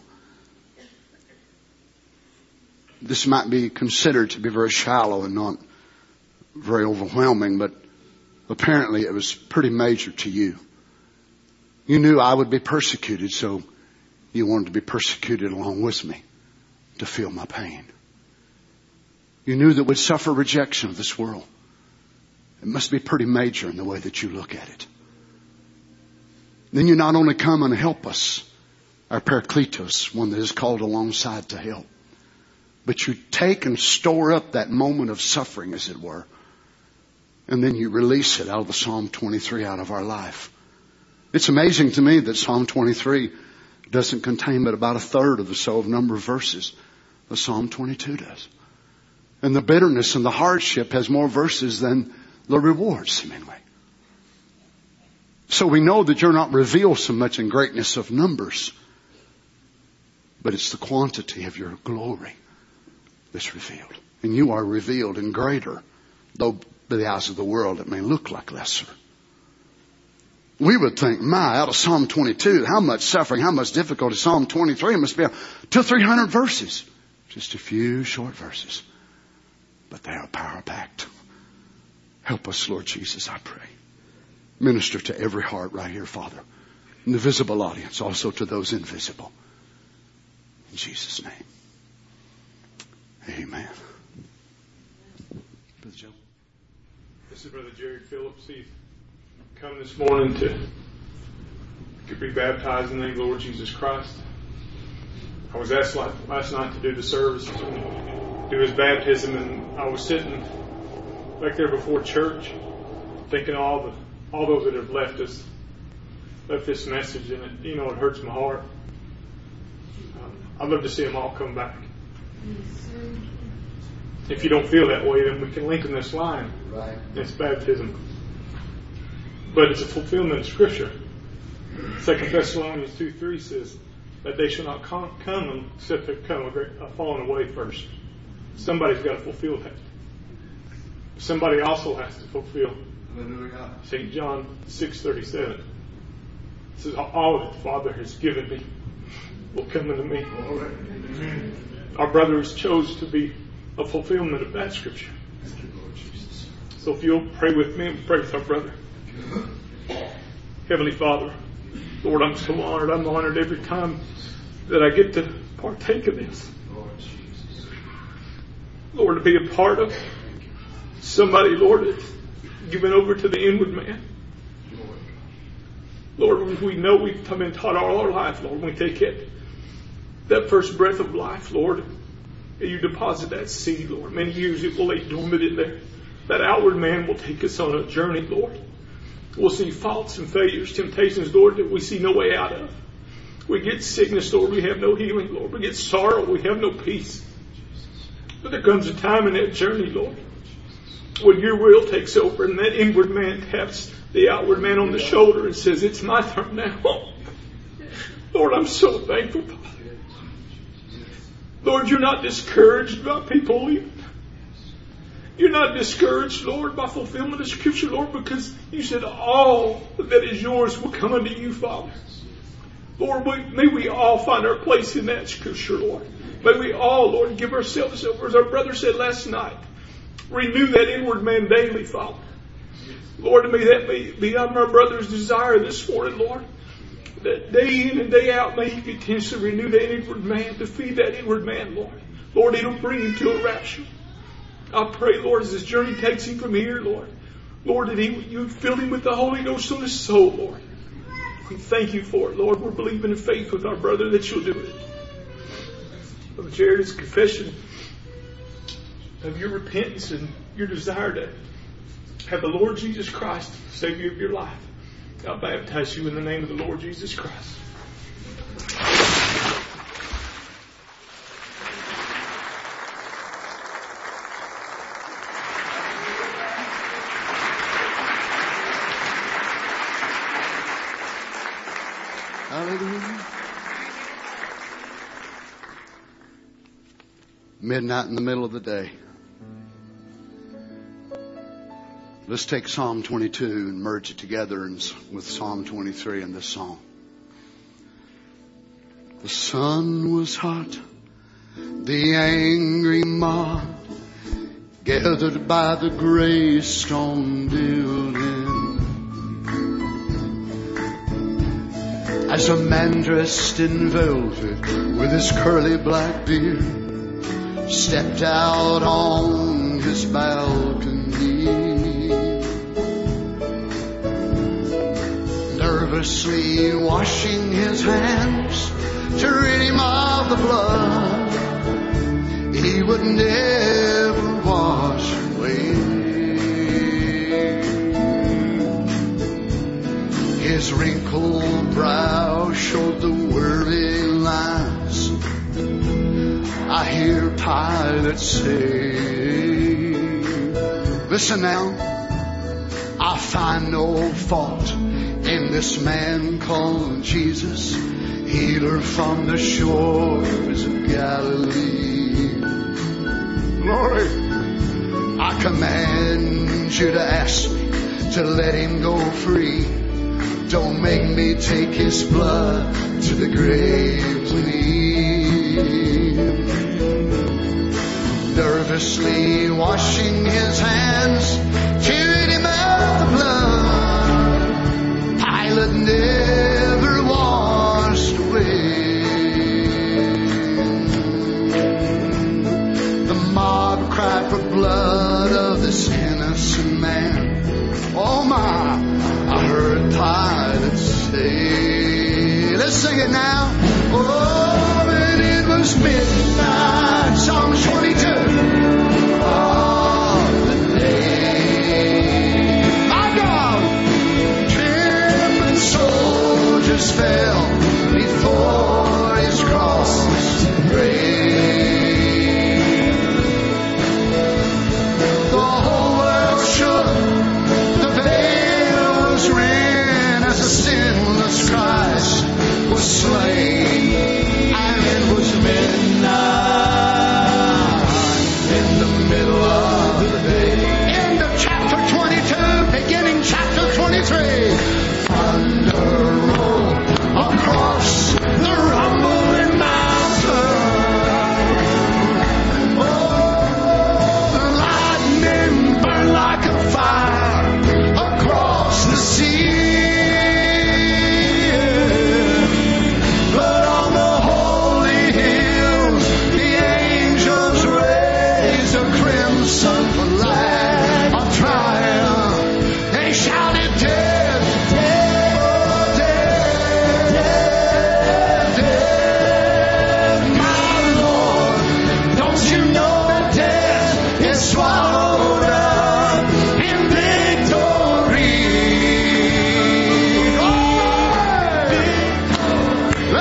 This might be considered to be very shallow and not very overwhelming, but apparently it was pretty major to you. You knew I would be persecuted, so you wanted to be persecuted along with me to feel my pain. You knew that we'd suffer rejection of this world. It must be pretty major in the way that you look at it. Then you not only come and help us, our Parakletos, one that is called alongside to help, but you take and store up that moment of suffering, as it were, and then you release it out of the Psalm 23 out of our life. It's amazing to me that Psalm 23 doesn't contain but about a third of the so of number of verses that Psalm 22 does. And the bitterness and the hardship has more verses than the rewards, seemingly. So we know that you're not revealed so much in greatness of numbers, but it's the quantity of your glory that's revealed. And you are revealed in greater, though by the eyes of the world it may look like lesser. We would think, out of Psalm 22, how much suffering, how much difficulty. Psalm 23 must be 200 or 300 verses. Just a few short verses. But they are power-packed. Help us, Lord Jesus, I pray. Minister to every heart right here, Father. In the visible audience, also to those invisible. In Jesus' name. Amen. Brother Joe. This is Brother Jerry Phillips. He's come this morning to be baptized in the name of the Lord Jesus Christ. I was asked last night to do the service, do his baptism, and I was sitting back there before church, thinking all those that have left this message, and it hurts my heart. I'd love to see them all come back. If you don't feel that way, then we can link in this line. Right. It's baptism. But it's a fulfillment of Scripture. 2 Thessalonians 2:3 says that they shall not come except they come a fallen away first. Somebody's got to fulfill that. Somebody also has to fulfill St. John 6:37. It says, all that the Father has given me will come unto me. Our brothers chose to be a fulfillment of that scripture. So if you'll pray with me and pray with our brother. Heavenly Father, Lord, I'm so honored. I'm honored every time that I get to partake of this. Lord, to be a part of somebody, Lord, that's given over to the inward man. Lord, we know we've been taught all our life, Lord, when we take it, that first breath of life, Lord, and you deposit that seed, Lord. Many years it will lay dormant in there. That outward man will take us on a journey, Lord. We'll see faults and failures, temptations, Lord, that we see no way out of. We get sickness, Lord, we have no healing, Lord. We get sorrow, we have no peace. But there comes a time in that journey, Lord, when your will takes over and that inward man taps the outward man on the shoulder and says, it's my turn now. Lord, I'm so thankful, Father. Lord, you're not discouraged by people leaving. You're not discouraged, Lord, by fulfillment of Scripture, Lord, because you said all that is yours will come unto you, Father. Lord, may we all find our place in that Scripture, Lord. May we all, Lord, give ourselves over, as our brother said last night. Renew that inward man daily, Father. Lord, may that be our brother's desire this morning, Lord. That day in and day out, may he continue to renew that inward man, to feed that inward man, Lord. Lord, it'll bring him to a rapture. I pray, Lord, as this journey takes him from here, Lord, that you fill him with the Holy Ghost on his soul, Lord. We thank you for it, Lord. We're believing in faith with our brother that you'll do it. Brother Jared, it's a confession of your repentance and your desire to have the Lord Jesus Christ, Savior of your life. I baptize you in the name of the Lord Jesus Christ. Hallelujah. Midnight in the middle of the day. Let's take Psalm 22 and merge it together with Psalm 23 in this song. The sun was hot, the angry mob gathered by the gray stone building. As a man dressed in velvet with his curly black beard stepped out on his balcony, nervously washing his hands to rid him of the blood he would never wash away. His wrinkled brow showed the worry lines. I hear Pilate say, listen now, I find no fault in this man called Jesus, healer from the shores of Galilee. Glory, I command you to ask me to let him go free. Don't make me take his blood to the grave with me. Nervously washing his hands to rid him of the blood Pilate never washed away. The mob cried for blood of this innocent man. Oh my, I heard Pilate say, let's sing it now. Oh, and it was midnight, Psalm 22. Oh, the day, my God, trembling soldiers fell before his cross to pray. The whole world shook, the veils rent as the sinless Christ was slain, and it was midnight.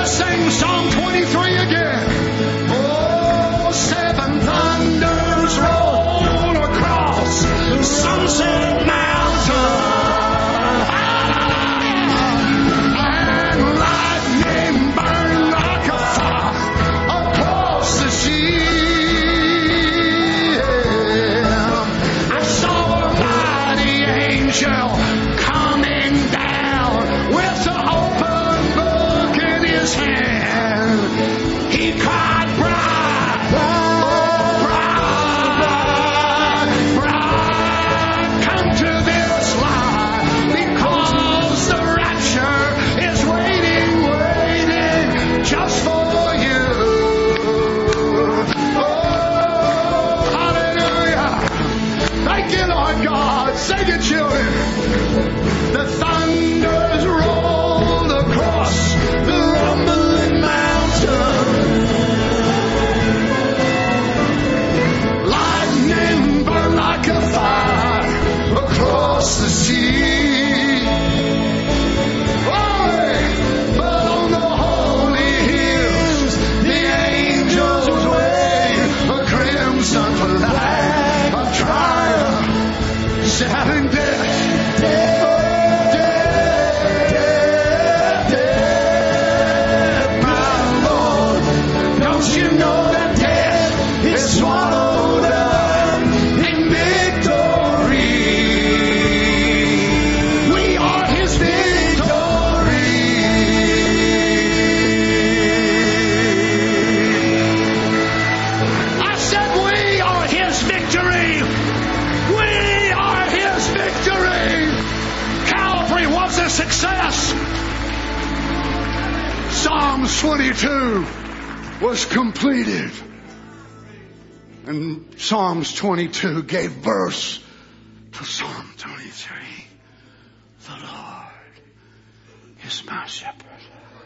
Let's sing Psalm 23 again. Oh, seven thunders roll across Sunset Mountain, and lightning burn like a fire across the sea. I saw a mighty angel coming down with an open book in his hand. He cried, bride, bride, bride, come to this light, because the rapture is waiting, waiting just for you. Oh, hallelujah. Thank you, Lord God. Sing it, children. The thunders rolled across the rumbling mountain. Lightning burned like a fire across the sea. Oh, but on the holy hills, the angels wave a crimson flag of triumph, shouting death, death, death, death, my Lord. Don't you know that death is swallowed up in victory? We are His victory. I said we are His victory. We are His victory. Calvary was a success. Psalms 22 was completed. And Psalms 22 gave birth to Psalm 23. The Lord is my shepherd.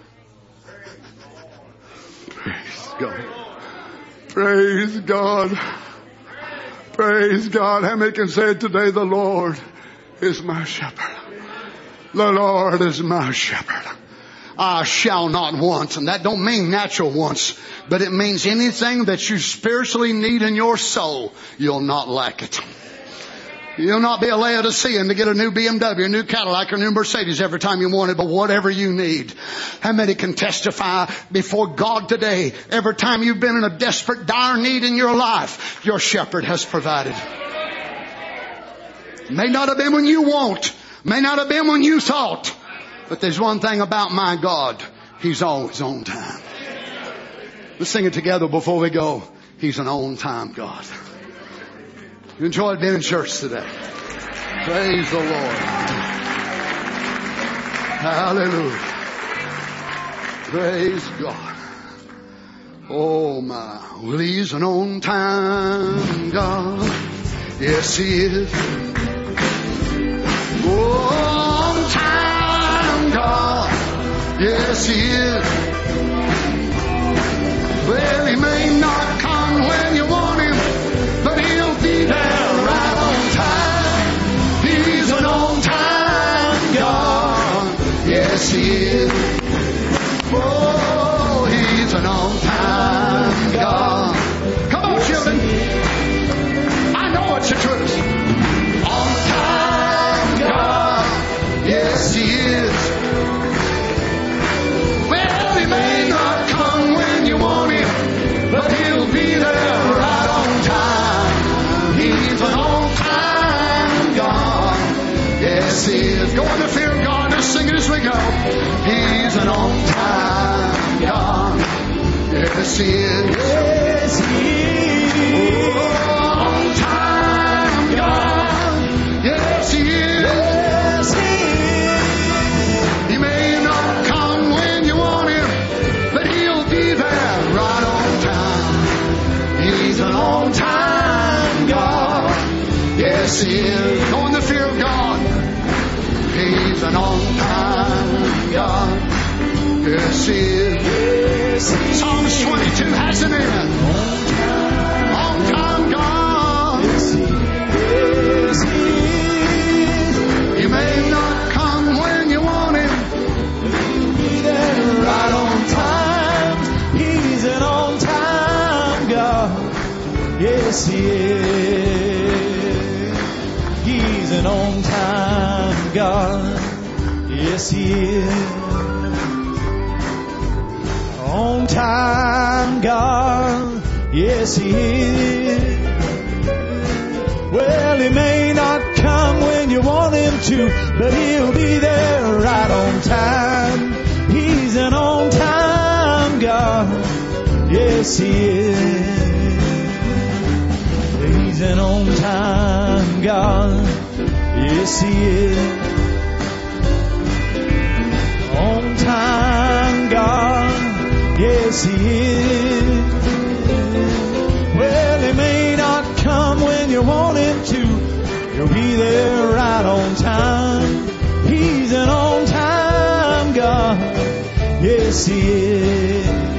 Praise God. Praise God. Praise God. How many can say it today? The Lord is my shepherd. The Lord is my shepherd. I shall not want. And that don't mean natural wants, but it means anything that you spiritually need in your soul, you'll not lack it. You'll not be a Laodicean to get a new BMW, a new Cadillac, or a new Mercedes every time you want it, but whatever you need. How many can testify before God today, every time you've been in a desperate, dire need in your life, your shepherd has provided? May not have been when you want, may not have been when you thought, but there's one thing about my God. He's always on time. Let's sing it together before we go. He's an on-time God. You enjoyed being in church today. Praise the Lord. Hallelujah. Praise God. Oh my. Well, He's an on-time God. Yes, He is. On-time God. Yes, He is. Well, He may not come when you want Him, but He'll be there right on time. He's an on-time God. Yes, He is. Oh, He's an on-time God. Come on, children. I know it's the truth. On-time God. Yes, He is. Well, He may not come when you want Him, but He'll be there right on time. He's an on-time God. Yes, He is. Go in the fear of God. Let's sing it as we go. He's an on-time God. Yes, He is. Yes, He is. Oh, on-time God. Yes, He is. Yes, He is. He may not come when you want Him, but He'll be there right on time. He's an on-time God. Yes, He is. Go in the fear of God. He's an on-time God. Yes, He is. Psalms 22 has an end. On-time God. Yes, He is. He may not come when you want Him, but He'll be there right on time. Yes, He is. He's an on-time God. Yes, He is. On-time God. Yes, He is. Well, He may not come when you want Him to, but He'll be there right on time. He's an on-time God. Yes, He is. He's an on-time God. Yes, He is. On-time God. Yes, He is. Well, He may not come when you want Him to. He'll be there right on time. He's an on-time God. Yes, He is.